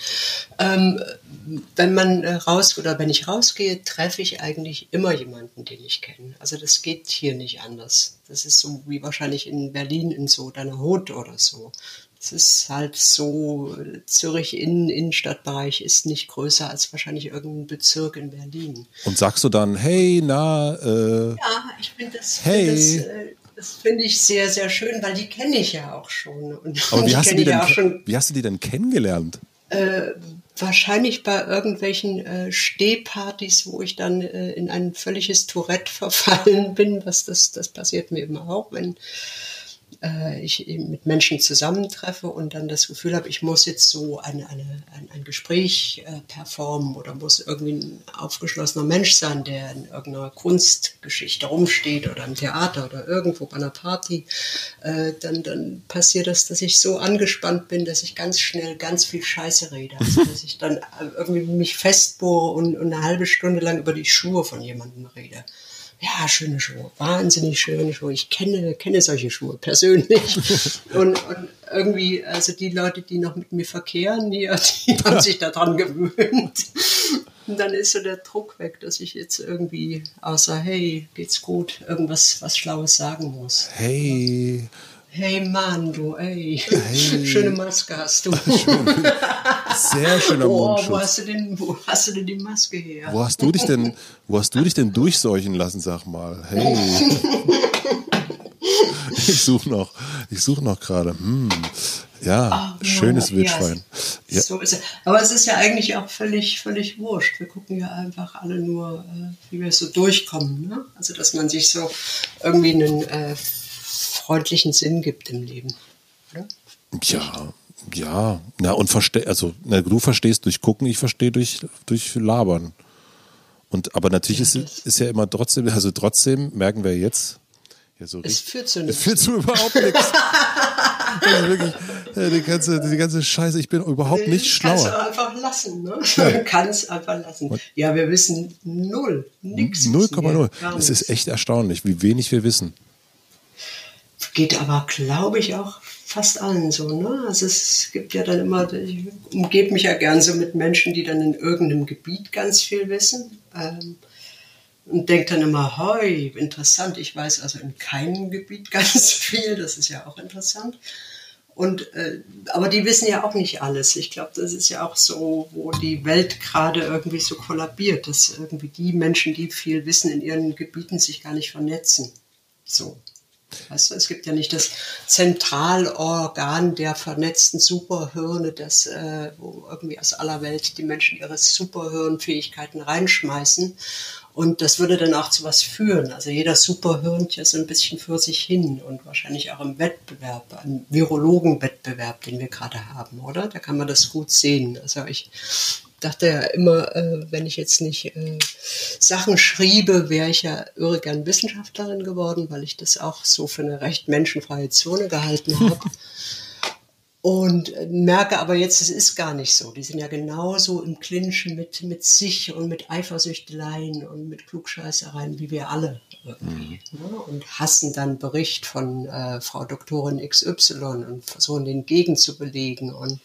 Speaker 2: Wenn ich rausgehe, treffe ich eigentlich immer jemanden, den ich kenne. Also das geht hier nicht anders. Das ist so wie wahrscheinlich in Berlin in so deiner Hut oder so. Es ist halt so, Zürich Innenstadtbereich ist nicht größer als wahrscheinlich irgendein Bezirk in Berlin.
Speaker 1: Und sagst du dann, hey,
Speaker 2: ja, ich finde das, das finde ich sehr, sehr schön, weil die kenne ich ja auch schon.
Speaker 1: Aber wie hast du die denn kennengelernt?
Speaker 2: Wahrscheinlich bei irgendwelchen Stehpartys, wo ich dann in ein völliges Tourette verfallen bin. Das passiert mir immer auch, wenn ich eben mit Menschen zusammentreffe und dann das Gefühl habe, ich muss jetzt so ein Gespräch performen oder muss irgendwie ein aufgeschlossener Mensch sein, der in irgendeiner Kunstgeschichte rumsteht oder im Theater oder irgendwo bei einer Party. Dann passiert das, dass ich so angespannt bin, dass ich ganz schnell ganz viel Scheiße rede. Also dass ich dann irgendwie mich festbohre und eine halbe Stunde lang über die Schuhe von jemandem rede. Ja, schöne Schuhe, wahnsinnig schöne Schuhe. Ich kenne solche Schuhe persönlich. Und irgendwie, also die Leute, die noch mit mir verkehren, die haben sich daran gewöhnt. Und dann ist so der Druck weg, dass ich jetzt irgendwie außer hey, geht's gut, irgendwas was Schlaues sagen muss.
Speaker 1: Hey.
Speaker 2: Hey Mann, du, ey. Schöne Maske hast du.
Speaker 1: Sehr schöner Mundschutz.
Speaker 2: Wo hast du denn die Maske her?
Speaker 1: Wo hast du dich denn durchseuchen lassen, sag mal? Hey. Ich suche noch gerade. Ja, schönes Wildschwein.
Speaker 2: Ja. So ist es. Aber es ist ja eigentlich auch völlig wurscht. Wir gucken ja einfach alle nur, wie wir so durchkommen. Ne? Also, dass man sich so irgendwie einen freundlichen Sinn gibt im Leben. Oder?
Speaker 1: Ja. Na, und du verstehst durch Gucken, ich verstehe durch Labern. Aber natürlich ist ja immer trotzdem merken wir jetzt, ja, so
Speaker 2: es führt zu nichts.
Speaker 1: Es führt zu überhaupt nichts. Also wirklich, die ganze Scheiße, ich bin überhaupt nicht schlauer.
Speaker 2: Kannst du einfach lassen, ne? Ja. Kannst einfach lassen. Ja, wir wissen nichts.
Speaker 1: 0,0. Es ist echt erstaunlich, wie wenig wir wissen.
Speaker 2: Geht aber, glaube ich, auch fast allen so, ne? Also es gibt ja dann immer, ich umgebe mich ja gern so mit Menschen, die dann in irgendeinem Gebiet ganz viel wissen. Und denke dann immer, hoi, interessant, ich weiß also in keinem Gebiet ganz viel, das ist ja auch interessant. Aber die wissen ja auch nicht alles. Ich glaube, das ist ja auch so, wo die Welt gerade irgendwie so kollabiert, dass irgendwie die Menschen, die viel wissen in ihren Gebieten, sich gar nicht vernetzen. So. Weißt du, es gibt ja nicht das Zentralorgan der vernetzten Superhirne, wo irgendwie aus aller Welt die Menschen ihre Superhirnfähigkeiten reinschmeißen. Und das würde dann auch zu was führen. Also jeder Superhirnt ja so ein bisschen für sich hin und wahrscheinlich auch im Wettbewerb, im Virologenwettbewerb, den wir gerade haben, oder? Da kann man das gut sehen. Also ich dachte ja immer, wenn ich jetzt nicht Sachen schriebe, wäre ich ja irre gern Wissenschaftlerin geworden, weil ich das auch so für eine recht menschenfreie Zone gehalten habe. Und merke aber jetzt, es ist gar nicht so. Die sind ja genauso im Clinchen mit sich und mit Eifersüchteleien und mit Klugscheißereien wie wir alle irgendwie. Ne? Und hassen dann Bericht von Frau Doktorin XY und versuchen den gegenzubelegen. Und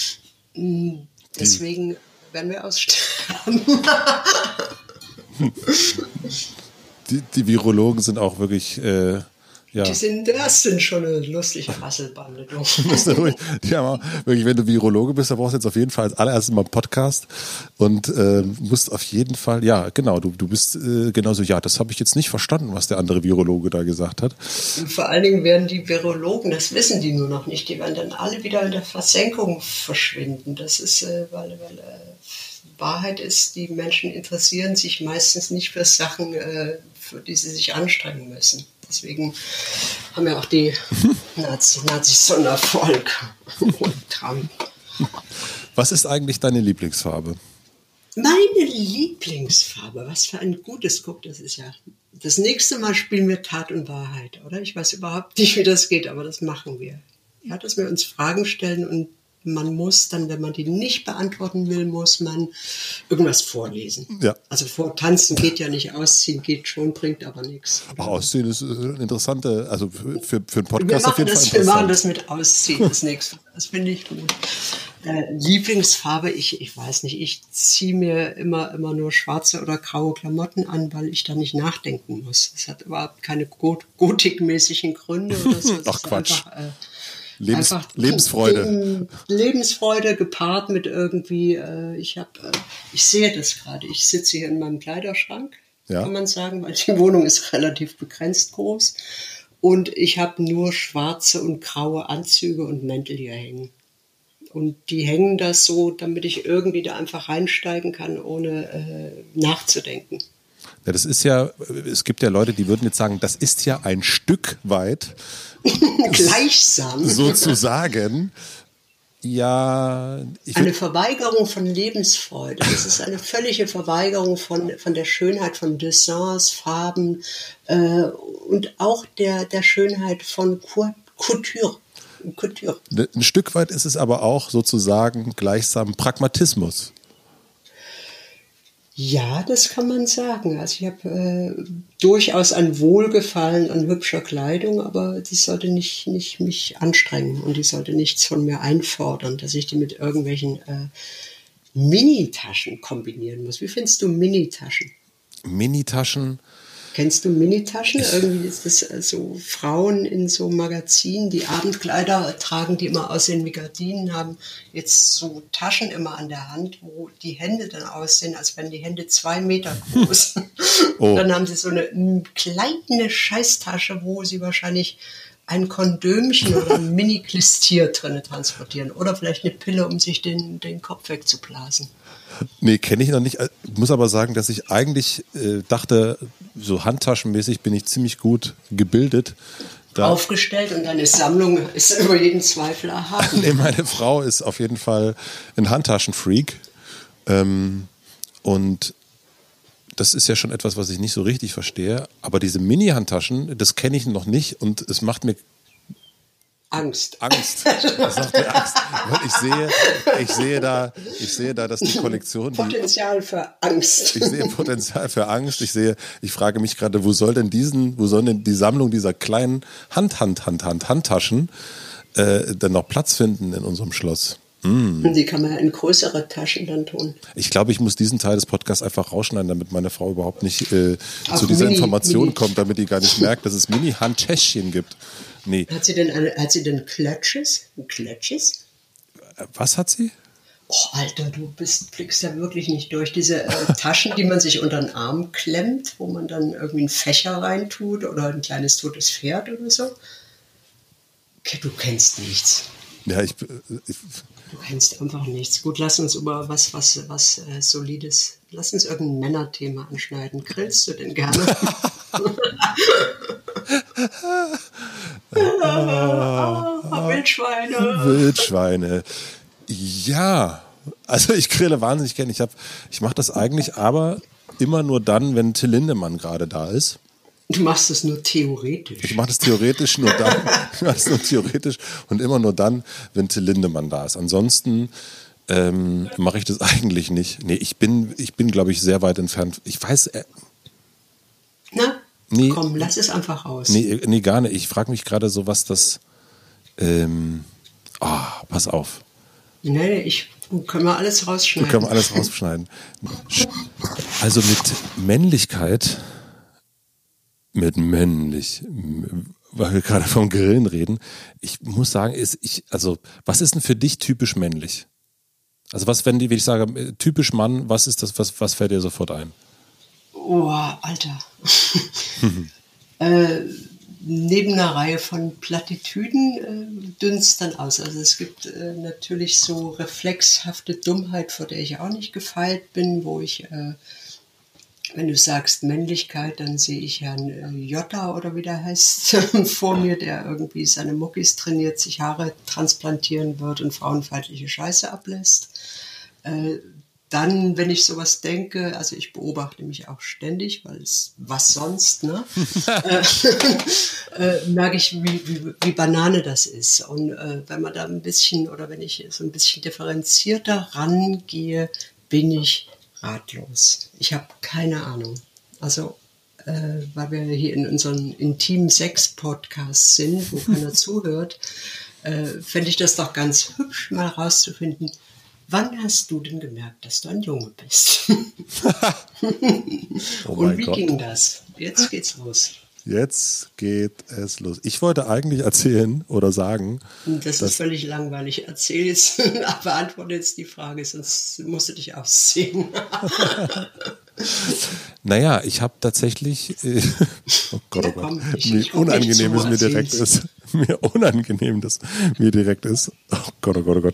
Speaker 2: deswegen werden wir aussterben.
Speaker 1: Die Virologen sind auch wirklich... Ja.
Speaker 2: Das sind schon eine lustige Rasselbande.
Speaker 1: Die haben auch, wirklich, wenn du Virologe bist, dann brauchst du jetzt auf jeden Fall als allererstes mal einen Podcast und musst auf jeden Fall, ja genau, du bist genauso, ja, das habe ich jetzt nicht verstanden, was der andere Virologe da gesagt hat.
Speaker 2: Und vor allen Dingen werden die Virologen, das wissen die nur noch nicht, die werden dann alle wieder in der Versenkung verschwinden. Das ist, weil Wahrheit ist, die Menschen interessieren sich meistens nicht für Sachen, für die sie sich anstrengen müssen. Deswegen haben ja auch die Nazis so einen Erfolg.
Speaker 1: Was ist eigentlich deine Lieblingsfarbe?
Speaker 2: Meine Lieblingsfarbe, was für ein gutes Guck, das ist ja. Das nächste Mal spielen wir Tat und Wahrheit, oder? Ich weiß überhaupt nicht, wie das geht, aber das machen wir. Ja, dass wir uns Fragen stellen und man muss dann, wenn man die nicht beantworten will, muss man irgendwas vorlesen. Ja. Also vortanzen geht ja nicht, ausziehen geht schon, bringt aber nichts.
Speaker 1: Ach, ausziehen ist eine interessante, also für einen Podcast auf jeden Fall interessant.
Speaker 2: Wir machen das mit Ausziehen, das nächste. Das finde ich gut. Lieblingsfarbe, ich weiß nicht, ich ziehe mir immer nur schwarze oder graue Klamotten an, weil ich da nicht nachdenken muss. Das hat überhaupt keine gotikmäßigen Gründe oder so.
Speaker 1: Ach Quatsch. Lebensfreude.
Speaker 2: Lebensfreude gepaart mit irgendwie, ich sehe das gerade, ich sitze hier in meinem Kleiderschrank, kann man sagen, weil die Wohnung ist relativ begrenzt groß und ich habe nur schwarze und graue Anzüge und Mäntel hier hängen. Und die hängen da so, damit ich irgendwie da einfach reinsteigen kann, ohne nachzudenken.
Speaker 1: Ja, das ist ja, es gibt ja Leute, die würden jetzt sagen, das ist ja ein Stück weit
Speaker 2: gleichsam
Speaker 1: sozusagen. Ja,
Speaker 2: eine Verweigerung von Lebensfreude. Das ist eine völlige Verweigerung von der Schönheit von Dessins, Farben und auch der Schönheit von Couture.
Speaker 1: Ein Stück weit ist es aber auch sozusagen gleichsam Pragmatismus.
Speaker 2: Ja, das kann man sagen. Also ich habe durchaus ein Wohlgefallen an hübscher Kleidung, aber die sollte nicht mich anstrengen und die sollte nichts von mir einfordern, dass ich die mit irgendwelchen Minitaschen kombinieren muss. Wie findest du Minitaschen?
Speaker 1: Minitaschen?
Speaker 2: Kennst du Minitaschen? Irgendwie ist das so Frauen in so Magazinen, die Abendkleider tragen, die immer aussehen wie Gardinen, haben jetzt so Taschen immer an der Hand, wo die Hände dann aussehen, als wären die Hände 2 Meter groß.
Speaker 1: Oh.
Speaker 2: Dann haben sie so eine kleine Scheißtasche, wo sie wahrscheinlich ein Kondömchen oder ein Mini-Klistier drin transportieren. Oder vielleicht eine Pille, um sich den Kopf wegzublasen.
Speaker 1: Nee, kenne ich noch nicht. Ich muss aber sagen, dass ich eigentlich dachte, so handtaschenmäßig bin ich ziemlich gut gebildet.
Speaker 2: Aufgestellt und deine Sammlung ist über jeden Zweifel erhaben.
Speaker 1: Nee, meine Frau ist auf jeden Fall ein Handtaschenfreak. Und das ist ja schon etwas, was ich nicht so richtig verstehe. Aber diese Mini-Handtaschen, das kenne ich noch nicht und es macht mir
Speaker 2: Angst.
Speaker 1: Das macht mir Angst. Weil ich sehe da, dass die Kollektion.
Speaker 2: Potenzial für Angst.
Speaker 1: Ich sehe Potenzial für Angst. Ich frage mich gerade, wo soll denn die Sammlung dieser kleinen Handtaschen denn noch Platz finden in unserem Schloss?
Speaker 2: Und die kann man ja in größere Taschen dann tun.
Speaker 1: Ich glaube, ich muss diesen Teil des Podcasts einfach rausschneiden, damit meine Frau überhaupt nicht zu dieser Information kommt, damit die gar nicht merkt, dass es Mini-Handtäschchen gibt. Nee.
Speaker 2: Hat sie denn Clutches? Clutches?
Speaker 1: Was hat sie?
Speaker 2: Oh, Alter, du blickst ja wirklich nicht durch. Diese Taschen, die man sich unter den Arm klemmt, wo man dann irgendwie einen Fächer reintut oder ein kleines totes Pferd oder so. Okay, du kennst nichts.
Speaker 1: Ja,
Speaker 2: Du kennst einfach nichts. Gut, lass uns über was Solides, lass uns irgendein Männerthema anschneiden. Grillst du denn gerne?
Speaker 1: Wildschweine. Ja, also ich grille wahnsinnig gerne. Ich mache das eigentlich aber immer nur dann, wenn Till Lindemann gerade da ist.
Speaker 2: Du machst es nur theoretisch.
Speaker 1: Ich mache das theoretisch nur dann. Ich mache das nur theoretisch und immer nur dann, wenn Till Lindemann da ist. Ansonsten mache ich das eigentlich nicht. Nee, ich bin glaube ich, sehr weit entfernt. Ich weiß.
Speaker 2: Na? Komm, lass es einfach raus.
Speaker 1: Nee, gar nicht. Ich frage mich gerade so, was das. Pass auf.
Speaker 2: Nee, können wir alles rausschneiden.
Speaker 1: Können wir alles rausschneiden. Also mit Männlichkeit. Weil wir gerade vom Grillen reden. Ich muss sagen, was ist denn für dich typisch männlich? Also wenn ich sage, typisch Mann, was ist das, was fällt dir sofort ein?
Speaker 2: Oh, Alter. Neben einer Reihe von Plattitüden dünnt's dann aus. Also es gibt natürlich so reflexhafte Dummheit, vor der ich auch nicht gefeit bin, wo ich wenn du sagst Männlichkeit, dann sehe ich Herrn Jotta oder wie der heißt vor mir, der irgendwie seine Muckis trainiert, sich Haare transplantieren wird und frauenfeindliche Scheiße ablässt. Dann, wenn ich sowas denke, also ich beobachte mich auch ständig, weil was sonst, ne? Merke ich, wie Banane das ist. Und wenn man da ein bisschen, oder wenn ich so ein bisschen differenzierter rangehe, bin ich ratlos. Ich habe keine Ahnung. Also, weil wir hier in unserem intimen Sex-Podcast sind, wo keiner zuhört, fände ich das doch ganz hübsch, mal rauszufinden, wann hast du denn gemerkt, dass du ein Junge bist? Und wie ging das? Jetzt geht's los.
Speaker 1: Jetzt geht es los. Ich wollte eigentlich erzählen oder sagen.
Speaker 2: Das ist völlig langweilig. Erzähl jetzt, beantworte jetzt die Frage, sonst musst du dich ausziehen.
Speaker 1: Naja, ich habe tatsächlich. Oh Gott, oh Gott. Mir unangenehm, dass mir direkt ist. Mir unangenehm, dass mir direkt ist. Oh Gott, oh Gott, oh Gott.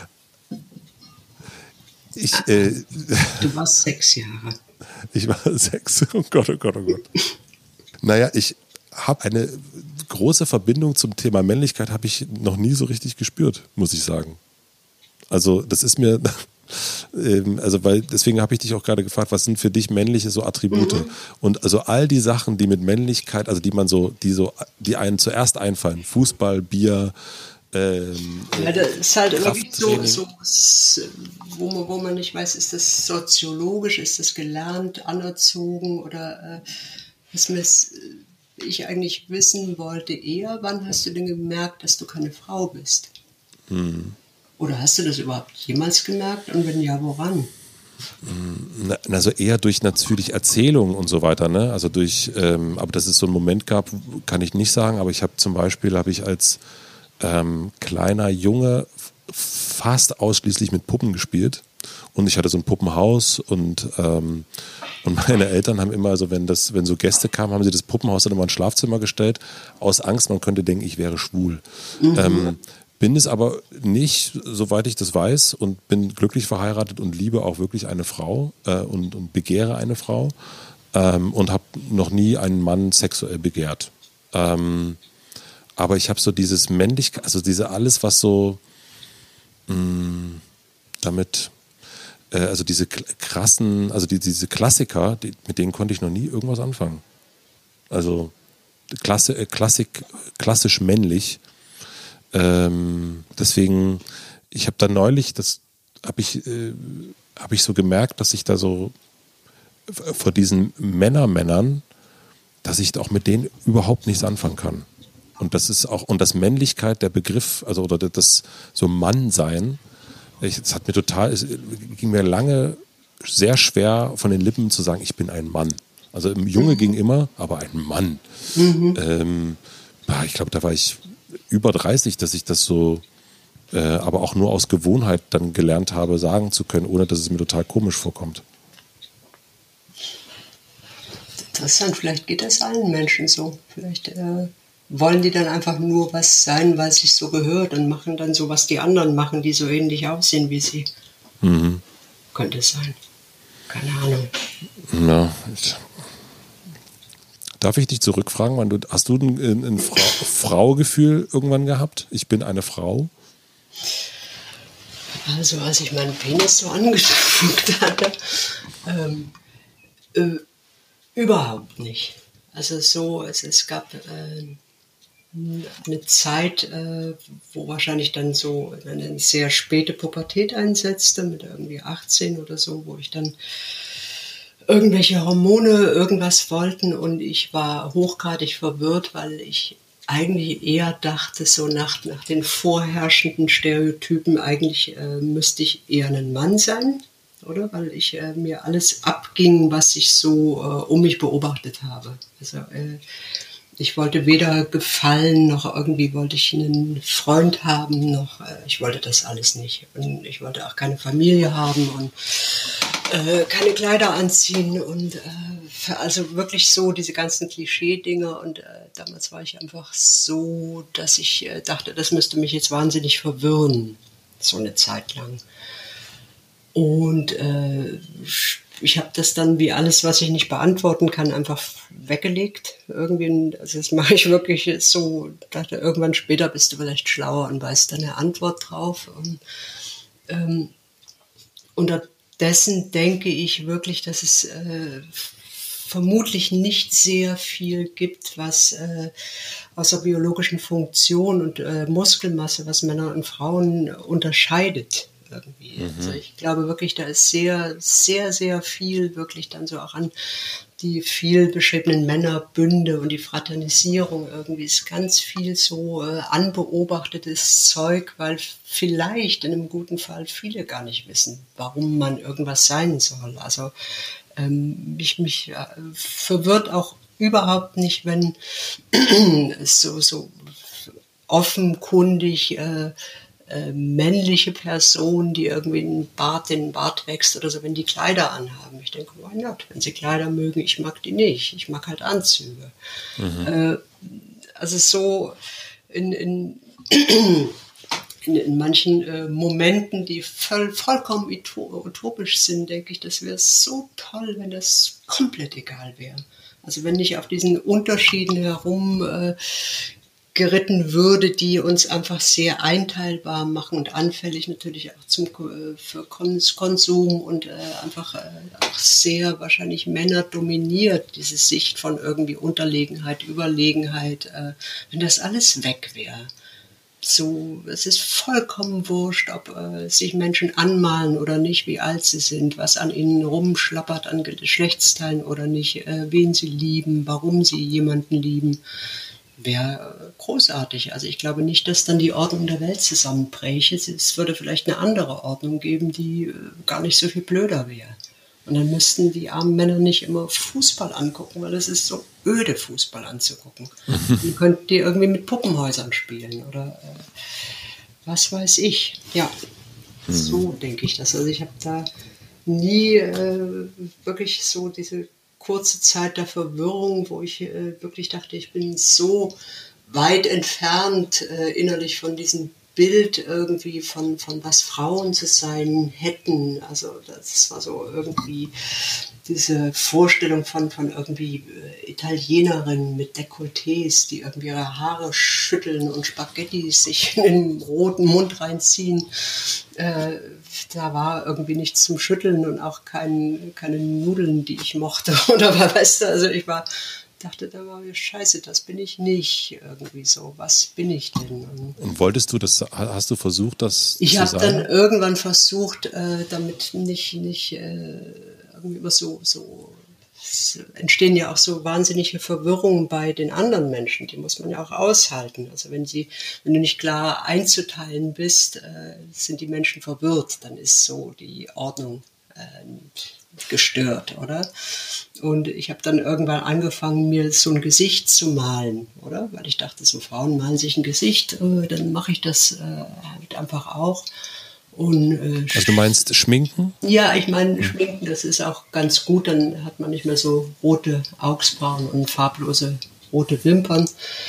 Speaker 2: Du warst 6 Jahre.
Speaker 1: Ich war 6. Oh Gott, oh Gott, oh Gott. Naja, ich habe eine große Verbindung zum Thema Männlichkeit habe ich noch nie so richtig gespürt, muss ich sagen. Also das ist mir, weil deswegen habe ich dich auch gerade gefragt, was sind für dich männliche so Attribute? Und also all die Sachen, die mit Männlichkeit, also die einen zuerst einfallen, Fußball, Bier,
Speaker 2: Ja, das ist halt irgendwie
Speaker 1: Krafttraining.
Speaker 2: wo man nicht weiß, ist das soziologisch, ist das gelernt, anerzogen oder was ich eigentlich wissen wollte eher, wann hast du denn gemerkt, dass du keine Frau bist? Oder hast du das überhaupt jemals gemerkt und wenn ja, woran?
Speaker 1: Also eher durch natürlich Erzählungen und so weiter, ne? Also durch, aber dass es so einen Moment gab, kann ich nicht sagen, aber ich habe zum Beispiel, als kleiner Junge fast ausschließlich mit Puppen gespielt und ich hatte so ein Puppenhaus und meine Eltern haben immer, also wenn so Gäste kamen, haben sie das Puppenhaus dann immer ins Schlafzimmer gestellt, aus Angst, man könnte denken, ich wäre schwul. Bin es aber nicht, soweit ich das weiß, und bin glücklich verheiratet und liebe auch wirklich eine Frau und begehre eine Frau und habe noch nie einen Mann sexuell begehrt. Aber ich habe so dieses Männlichkeit, also diese alles, was so damit, also diese krassen, also diese Klassiker, mit denen konnte ich noch nie irgendwas anfangen. Also klassisch männlich. Deswegen, ich habe da neulich, das habe ich so gemerkt, dass ich da so vor diesen Männern, dass ich auch mit denen überhaupt nichts anfangen kann. Und das ist auch, und das Männlichkeit, der Begriff, also oder das so Mannsein, es ging mir lange sehr schwer von den Lippen zu sagen, ich bin ein Mann. Also im Junge ging immer, aber ein Mann. Ich glaube, da war ich über 30, dass ich das so, aber auch nur aus Gewohnheit dann gelernt habe, sagen zu können, ohne dass es mir total komisch vorkommt.
Speaker 2: Interessant, vielleicht geht das allen Menschen so. Vielleicht wollen die dann einfach nur was sein, weil es sich so gehört und machen dann so, was die anderen machen, die so ähnlich aussehen wie sie. Könnte es sein. Keine Ahnung.
Speaker 1: Ja, darf ich dich zurückfragen, hast du ein Fraugefühl irgendwann gehabt? Ich bin eine Frau?
Speaker 2: Also als ich meinen Penis so angeguckt hatte, überhaupt nicht. Also so, es gab eine Zeit, wo wahrscheinlich dann so eine sehr späte Pubertät einsetzte, mit irgendwie 18 oder so, wo ich dann irgendwelche Hormone irgendwas wollten und ich war hochgradig verwirrt, weil ich eigentlich eher dachte, so nach den vorherrschenden Stereotypen, eigentlich müsste ich eher ein Mann sein, oder? Weil mir alles abging, was ich so um mich beobachtet habe. Also ich wollte weder gefallen, noch irgendwie wollte ich einen Freund haben, noch ich wollte das alles nicht. Und ich wollte auch keine Familie haben und keine Kleider anziehen und also wirklich so diese ganzen Klischee-Dinge und damals war ich einfach so, dass ich dachte, das müsste mich jetzt wahnsinnig verwirren, so eine Zeit lang. Und ich habe das dann wie alles, was ich nicht beantworten kann, einfach weggelegt. Irgendwie, also das mache ich wirklich so, dachte, irgendwann später bist du vielleicht schlauer und weißt dann eine Antwort drauf. Und unterdessen denke ich wirklich, dass es vermutlich nicht sehr viel gibt, was außer biologischen Funktion und Muskelmasse, was Männer und Frauen unterscheidet. Irgendwie. Also ich glaube wirklich, da ist sehr, sehr, sehr viel wirklich dann so auch an die viel beschriebenen Männerbünde und die Fraternisierung irgendwie ist ganz viel so anbeobachtetes Zeug, weil vielleicht in einem guten Fall viele gar nicht wissen, warum man irgendwas sein soll. Also mich verwirrt auch überhaupt nicht, wenn es so offenkundig männliche Personen, die irgendwie den Bart wächst oder so, wenn die Kleider anhaben. Ich denke, why not? Wenn sie Kleider mögen, ich mag die nicht. Ich mag halt Anzüge. Also so in manchen Momenten, die vollkommen utopisch sind, denke ich, das wäre so toll, wenn das komplett egal wäre. Also wenn nicht auf diesen Unterschieden herum geritten würde, die uns einfach sehr einteilbar machen und anfällig natürlich auch für Konsum und einfach auch sehr wahrscheinlich Männer dominiert, diese Sicht von irgendwie Unterlegenheit, Überlegenheit, wenn das alles weg wäre. so, es ist vollkommen wurscht, ob sich Menschen anmalen oder nicht, wie alt sie sind, was an ihnen rumschlappert an Geschlechtsteilen oder nicht, wen sie lieben, warum sie jemanden lieben. Wäre großartig. Also ich glaube nicht, dass dann die Ordnung der Welt zusammenbräche. Es würde vielleicht eine andere Ordnung geben, die gar nicht so viel blöder wäre. Und dann müssten die armen Männer nicht immer Fußball angucken, weil es ist so öde, Fußball anzugucken. Die könnten die irgendwie mit Puppenhäusern spielen oder was weiß ich. Ja, so denke ich das. Also ich habe da nie wirklich so diese kurze Zeit der Verwirrung, wo ich wirklich dachte, ich bin so weit entfernt innerlich von diesem Bild irgendwie von was Frauen zu sein hätten. Also das war so irgendwie diese Vorstellung von irgendwie Italienerinnen mit Dekolletés, die irgendwie ihre Haare schütteln und Spaghetti sich in den roten Mund reinziehen. Da war irgendwie nichts zum Schütteln und auch keine Nudeln, die ich mochte. Oder weißt du, also dachte, da war mir scheiße, das bin ich nicht irgendwie so. Was bin ich denn?
Speaker 1: Und wolltest du das, hast du versucht, das
Speaker 2: ich
Speaker 1: zu
Speaker 2: habe
Speaker 1: sagen?
Speaker 2: dann irgendwann versucht, damit nicht irgendwie immer so es entstehen ja auch so wahnsinnige Verwirrungen bei den anderen Menschen, die muss man ja auch aushalten. Also wenn du nicht klar einzuteilen bist, sind die Menschen verwirrt, dann ist so die Ordnung gestört, oder? Und ich habe dann irgendwann angefangen, mir so ein Gesicht zu malen, oder? Weil ich dachte, so Frauen malen sich ein Gesicht, dann mache ich das halt einfach auch. Und,
Speaker 1: also du meinst Schminken?
Speaker 2: Ja, ich meine Schminken, das ist auch ganz gut, dann hat man nicht mehr so rote Augsbrauen und farblose rote Wimpern.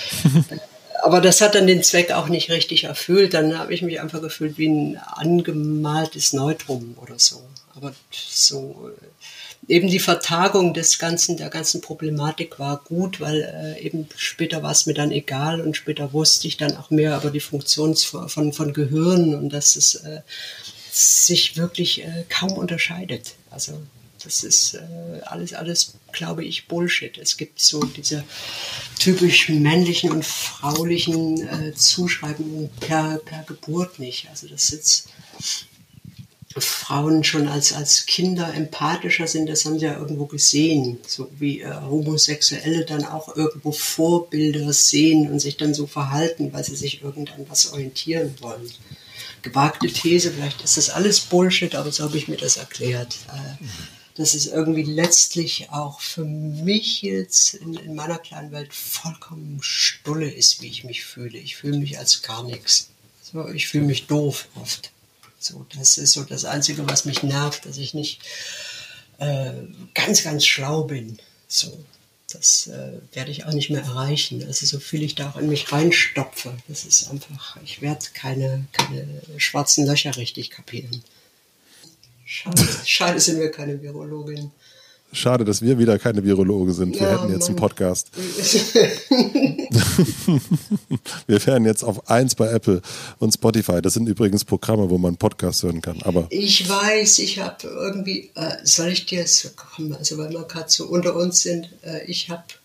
Speaker 2: Aber das hat dann den Zweck auch nicht richtig erfüllt. Dann habe ich mich einfach gefühlt wie ein angemaltes Neutrum oder so. Aber so eben die Vertagung der ganzen Problematik war gut, weil eben später war es mir dann egal und später wusste ich dann auch mehr über die Funktion von Gehirn und dass es sich wirklich kaum unterscheidet. Also das ist alles, glaube ich, Bullshit. Es gibt so diese typisch männlichen und fraulichen Zuschreibungen per Geburt nicht. Also das jetzt Frauen schon als Kinder empathischer sind, das haben sie ja irgendwo gesehen, so wie Homosexuelle dann auch irgendwo Vorbilder sehen und sich dann so verhalten, weil sie sich irgendwann was orientieren wollen. Gewagte These, vielleicht ist das alles Bullshit, aber so habe ich mir das erklärt. Dass es irgendwie letztlich auch für mich jetzt in meiner kleinen Welt vollkommen Stulle ist, wie ich mich fühle. Ich fühle mich als gar nichts. So, ich fühle mich doof oft. So, das ist so das Einzige, was mich nervt, dass ich nicht ganz, ganz schlau bin. So, das werde ich auch nicht mehr erreichen. Also so viel ich da auch in mich reinstopfe, das ist einfach, ich werde keine schwarzen Löcher richtig kapieren. Schade sind wir keine Virologin.
Speaker 1: Schade, dass wir wieder keine Virologen sind. Wir hätten jetzt einen Podcast. Wir wären jetzt auf 1 bei Apple und Spotify. Das sind übrigens Programme, wo man Podcasts hören kann. Aber
Speaker 2: ich weiß, ich habe irgendwie, soll ich dir jetzt kommen, also weil wir gerade so unter uns sind, ich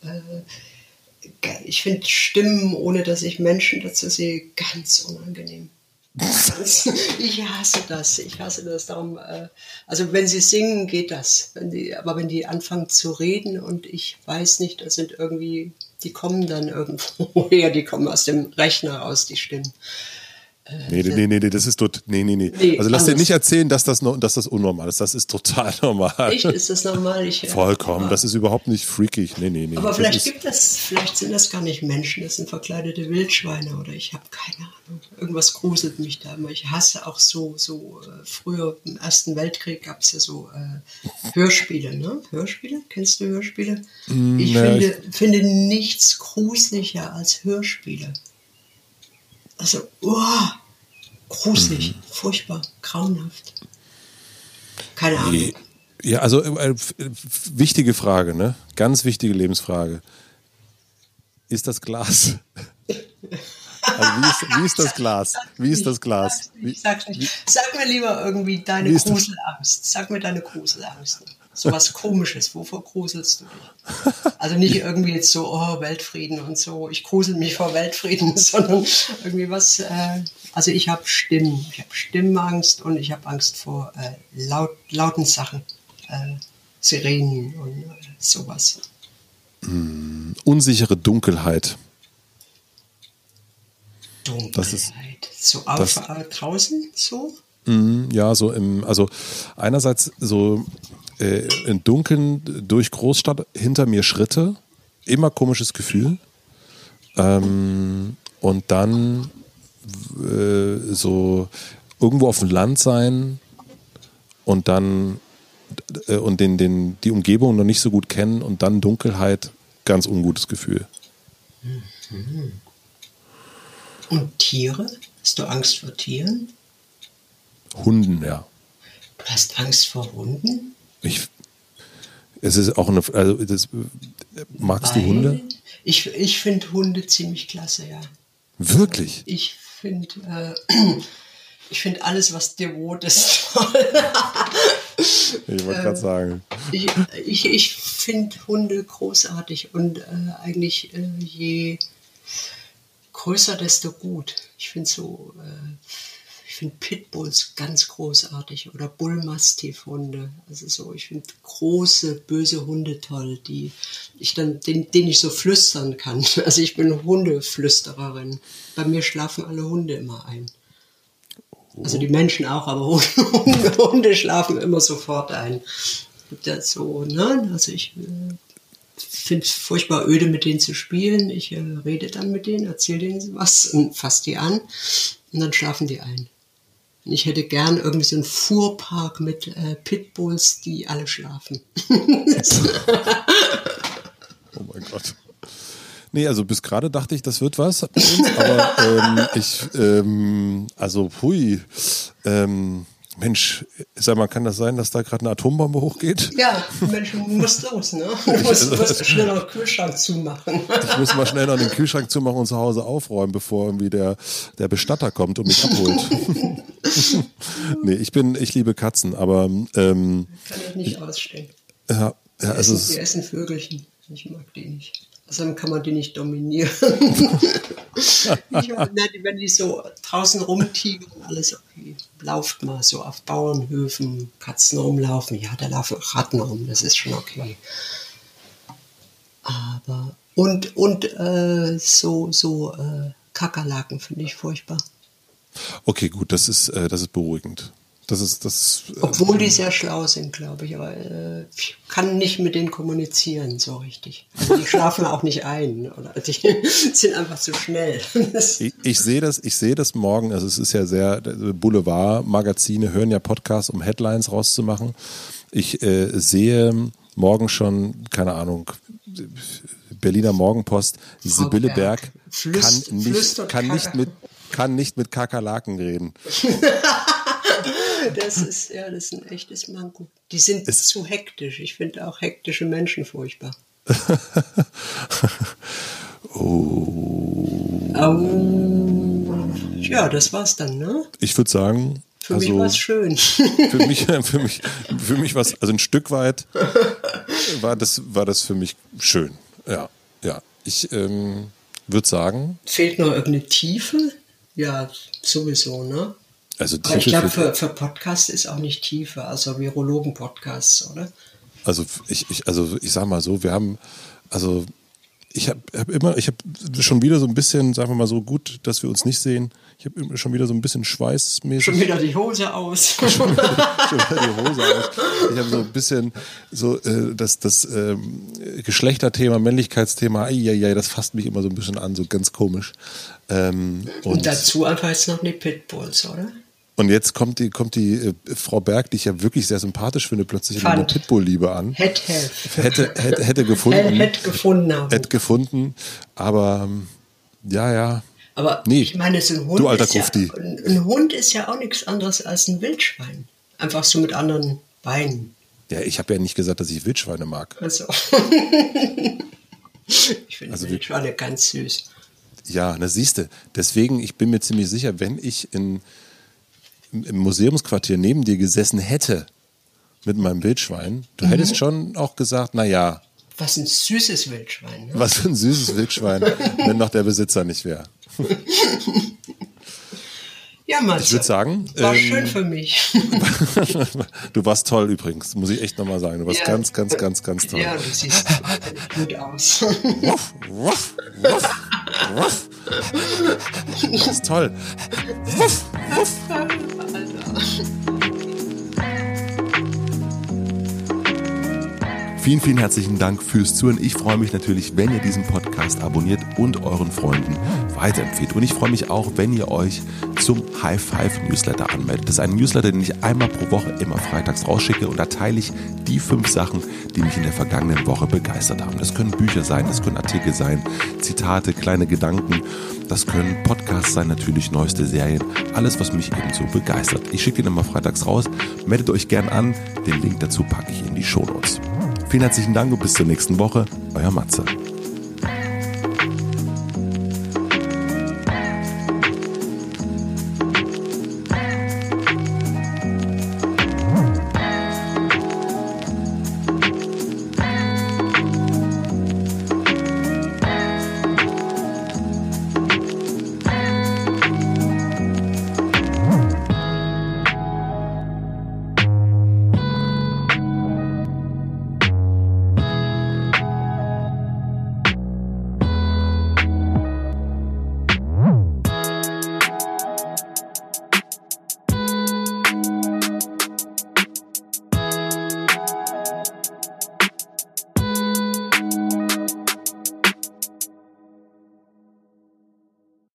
Speaker 2: finde Stimmen, ohne dass ich Menschen dazu sehe, ganz unangenehm. Ich hasse das. Darum, also wenn sie singen, geht das. Aber wenn die anfangen zu reden und ich weiß nicht, das sind irgendwie, die kommen dann irgendwo her, die kommen aus dem Rechner raus, die Stimmen.
Speaker 1: Nee, das ist tot. Nee. Also lass dir nicht erzählen, dass das unnormal ist. Das ist total normal.
Speaker 2: Echt? Ist das normal?
Speaker 1: Vollkommen. Das ist überhaupt nicht freakig. Nee.
Speaker 2: Aber vielleicht sind das gar nicht Menschen, das sind verkleidete Wildschweine oder ich habe keine Ahnung. Irgendwas gruselt mich da immer. Ich hasse auch so früher im Ersten Weltkrieg gab es ja so Hörspiele, ne? Hörspiele? Kennst du Hörspiele? Ich finde nichts gruseliger als Hörspiele. Also, gruselig, furchtbar, grauenhaft. Keine Ahnung.
Speaker 1: Ja, also wichtige Frage, ne? Ganz wichtige Lebensfrage. Ist das Glas? Also wie ist das Glas? Wie ist das Glas?
Speaker 2: Sag's nicht. Sag mir lieber irgendwie deine Gruselangst. Sag mir deine Gruselangst. sowas Komisches. Wovor gruselst du dich? Also nicht irgendwie jetzt so, oh, Weltfrieden und so. Ich grusel mich vor Weltfrieden, sondern irgendwie was. Also ich habe Stimmenangst und ich habe Angst vor lauten Sachen. Sirenen und sowas.
Speaker 1: Unsichere Dunkelheit.
Speaker 2: Dunkelheit. So draußen so?
Speaker 1: Ja, so also einerseits so im Dunkeln durch Großstadt, hinter mir Schritte, immer komisches Gefühl. Und dann so irgendwo auf dem Land sein und dann und die Umgebung noch nicht so gut kennen und dann Dunkelheit, ganz ungutes Gefühl.
Speaker 2: Und Tiere? Hast du Angst vor Tieren?
Speaker 1: Hunden, ja.
Speaker 2: Du hast Angst vor Hunden?
Speaker 1: Es ist auch magst du Hunde?
Speaker 2: Ich finde Hunde ziemlich klasse, ja.
Speaker 1: Wirklich?
Speaker 2: Ich finde alles, was devot ist, toll.
Speaker 1: Ich wollte gerade sagen.
Speaker 2: Ich finde Hunde großartig und eigentlich je größer, desto gut. Ich finde Pitbulls ganz großartig oder Bullmastiff-Hunde. Also so, ich finde große, böse Hunde toll, denen ich so flüstern kann. Also ich bin Hundeflüstererin. Bei mir schlafen alle Hunde immer ein. Also die Menschen auch, aber Hunde schlafen immer sofort ein. Das so, ne? Also ich finde es furchtbar öde, mit denen zu spielen. Ich rede dann mit denen, erzähle denen was und fasse die an und dann schlafen die ein. Und ich hätte gern irgendwie so einen Fuhrpark mit Pitbulls, die alle schlafen.
Speaker 1: Oh mein Gott. Nee, also bis gerade dachte ich, das wird was mit uns, aber Mensch, sag mal, kann das sein, dass da gerade eine Atombombe hochgeht?
Speaker 2: Ja, Mensch, du musst los, ne? Du musst schnell noch den Kühlschrank zumachen.
Speaker 1: Ich muss mal schnell noch den Kühlschrank zumachen und zu Hause aufräumen, bevor irgendwie der Bestatter kommt und mich abholt. Nee, ich liebe Katzen, aber
Speaker 2: kann ich nicht ausstehen.
Speaker 1: Ja,
Speaker 2: die essen Vögelchen. Ich mag die nicht. Außerdem kann man die nicht dominieren. Wenn die so draußen rumtigern, alles okay. Lauft mal so auf Bauernhöfen, Katzen rumlaufen. Ja, da laufen Ratten rum, das ist schon okay. Aber Kakerlaken finde ich furchtbar.
Speaker 1: Okay, gut, das ist beruhigend.
Speaker 2: Obwohl die sehr schlau sind, glaube ich, aber ich kann nicht mit denen kommunizieren so richtig. Also die schlafen auch nicht ein oder die sind einfach zu schnell.
Speaker 1: Ich sehe das morgen, also es ist ja sehr, Boulevard-Magazine hören ja Podcasts, um Headlines rauszumachen. Ich sehe morgen schon, keine Ahnung, Berliner Morgenpost, Sibylle Berg kann nicht mit Kakerlaken reden.
Speaker 2: Das ist ein echtes Manko. Die sind zu hektisch. Ich finde auch hektische Menschen furchtbar. Ja, das war's dann, ne?
Speaker 1: Ich würde sagen,
Speaker 2: für mich war es schön.
Speaker 1: Für mich war es, also ein Stück weit war das für mich schön. Ja. Ich würde sagen.
Speaker 2: Fehlt noch irgendeine Tiefe? Ja, sowieso, ne?
Speaker 1: Also
Speaker 2: aber ich glaube, für Podcasts ist auch nicht Tiefe, also Virologen-Podcasts, oder?
Speaker 1: Also ich sag mal so, ich habe schon wieder so ein bisschen, sagen wir mal so, gut, dass wir uns nicht sehen. Ich habe schon wieder so ein bisschen schweißmäßig.
Speaker 2: Schon wieder die Hose aus.
Speaker 1: schon wieder die Hose aus. Ich habe so ein bisschen so das Geschlechterthema, Männlichkeitsthema, das fasst mich immer so ein bisschen an, so ganz komisch.
Speaker 2: Und dazu einfach jetzt noch die Pitbulls, oder?
Speaker 1: Und jetzt kommt die Frau Berg, die ich ja wirklich sehr sympathisch finde, plötzlich in eine Pitbull-Liebe an. Hätte gefunden. Aber ja.
Speaker 2: Aber nee, ich meine, so ein Hund
Speaker 1: du alter Grufti.
Speaker 2: Ein Hund ist ja auch nichts anderes als ein Wildschwein. Einfach so mit anderen Beinen.
Speaker 1: Ja, ich habe ja nicht gesagt, dass ich Wildschweine mag.
Speaker 2: Also. Ich finde Wildschweine ganz süß.
Speaker 1: Ja, na siehste. Deswegen, ich bin mir ziemlich sicher, wenn ich im Museumsquartier neben dir gesessen hätte mit meinem Wildschwein. Du hättest schon auch gesagt, naja.
Speaker 2: Was ein süßes Wildschwein. Ne?
Speaker 1: Was für ein süßes Wildschwein, wenn noch der Besitzer nicht wäre.
Speaker 2: Ja, Matze.
Speaker 1: Ich würde sagen.
Speaker 2: War schön für mich.
Speaker 1: Du warst toll übrigens, muss ich echt nochmal sagen. Du warst ganz, ganz, ganz, ganz toll.
Speaker 2: Ja, du siehst gut aus.
Speaker 1: Wuff, wuff, wuff, wuff. Das ist toll. Wuff, wuff. Vielen, vielen herzlichen Dank fürs Zuhören. Ich freue mich natürlich, wenn ihr diesen Podcast abonniert und euren Freunden weiterempfehlt. Und ich freue mich auch, wenn ihr euch zum High Five Newsletter anmeldet. Das ist ein Newsletter, den ich einmal pro Woche immer freitags rausschicke und da teile ich die 5 Sachen, die mich in der vergangenen Woche begeistert haben. Das können Bücher sein, das können Artikel sein, Zitate, kleine Gedanken, das können Podcasts sein, natürlich neueste Serien, alles, was mich eben so begeistert. Ich schicke den immer freitags raus, meldet euch gern an, den Link dazu packe ich in die Shownotes. Vielen herzlichen Dank und bis zur nächsten Woche, euer Matze.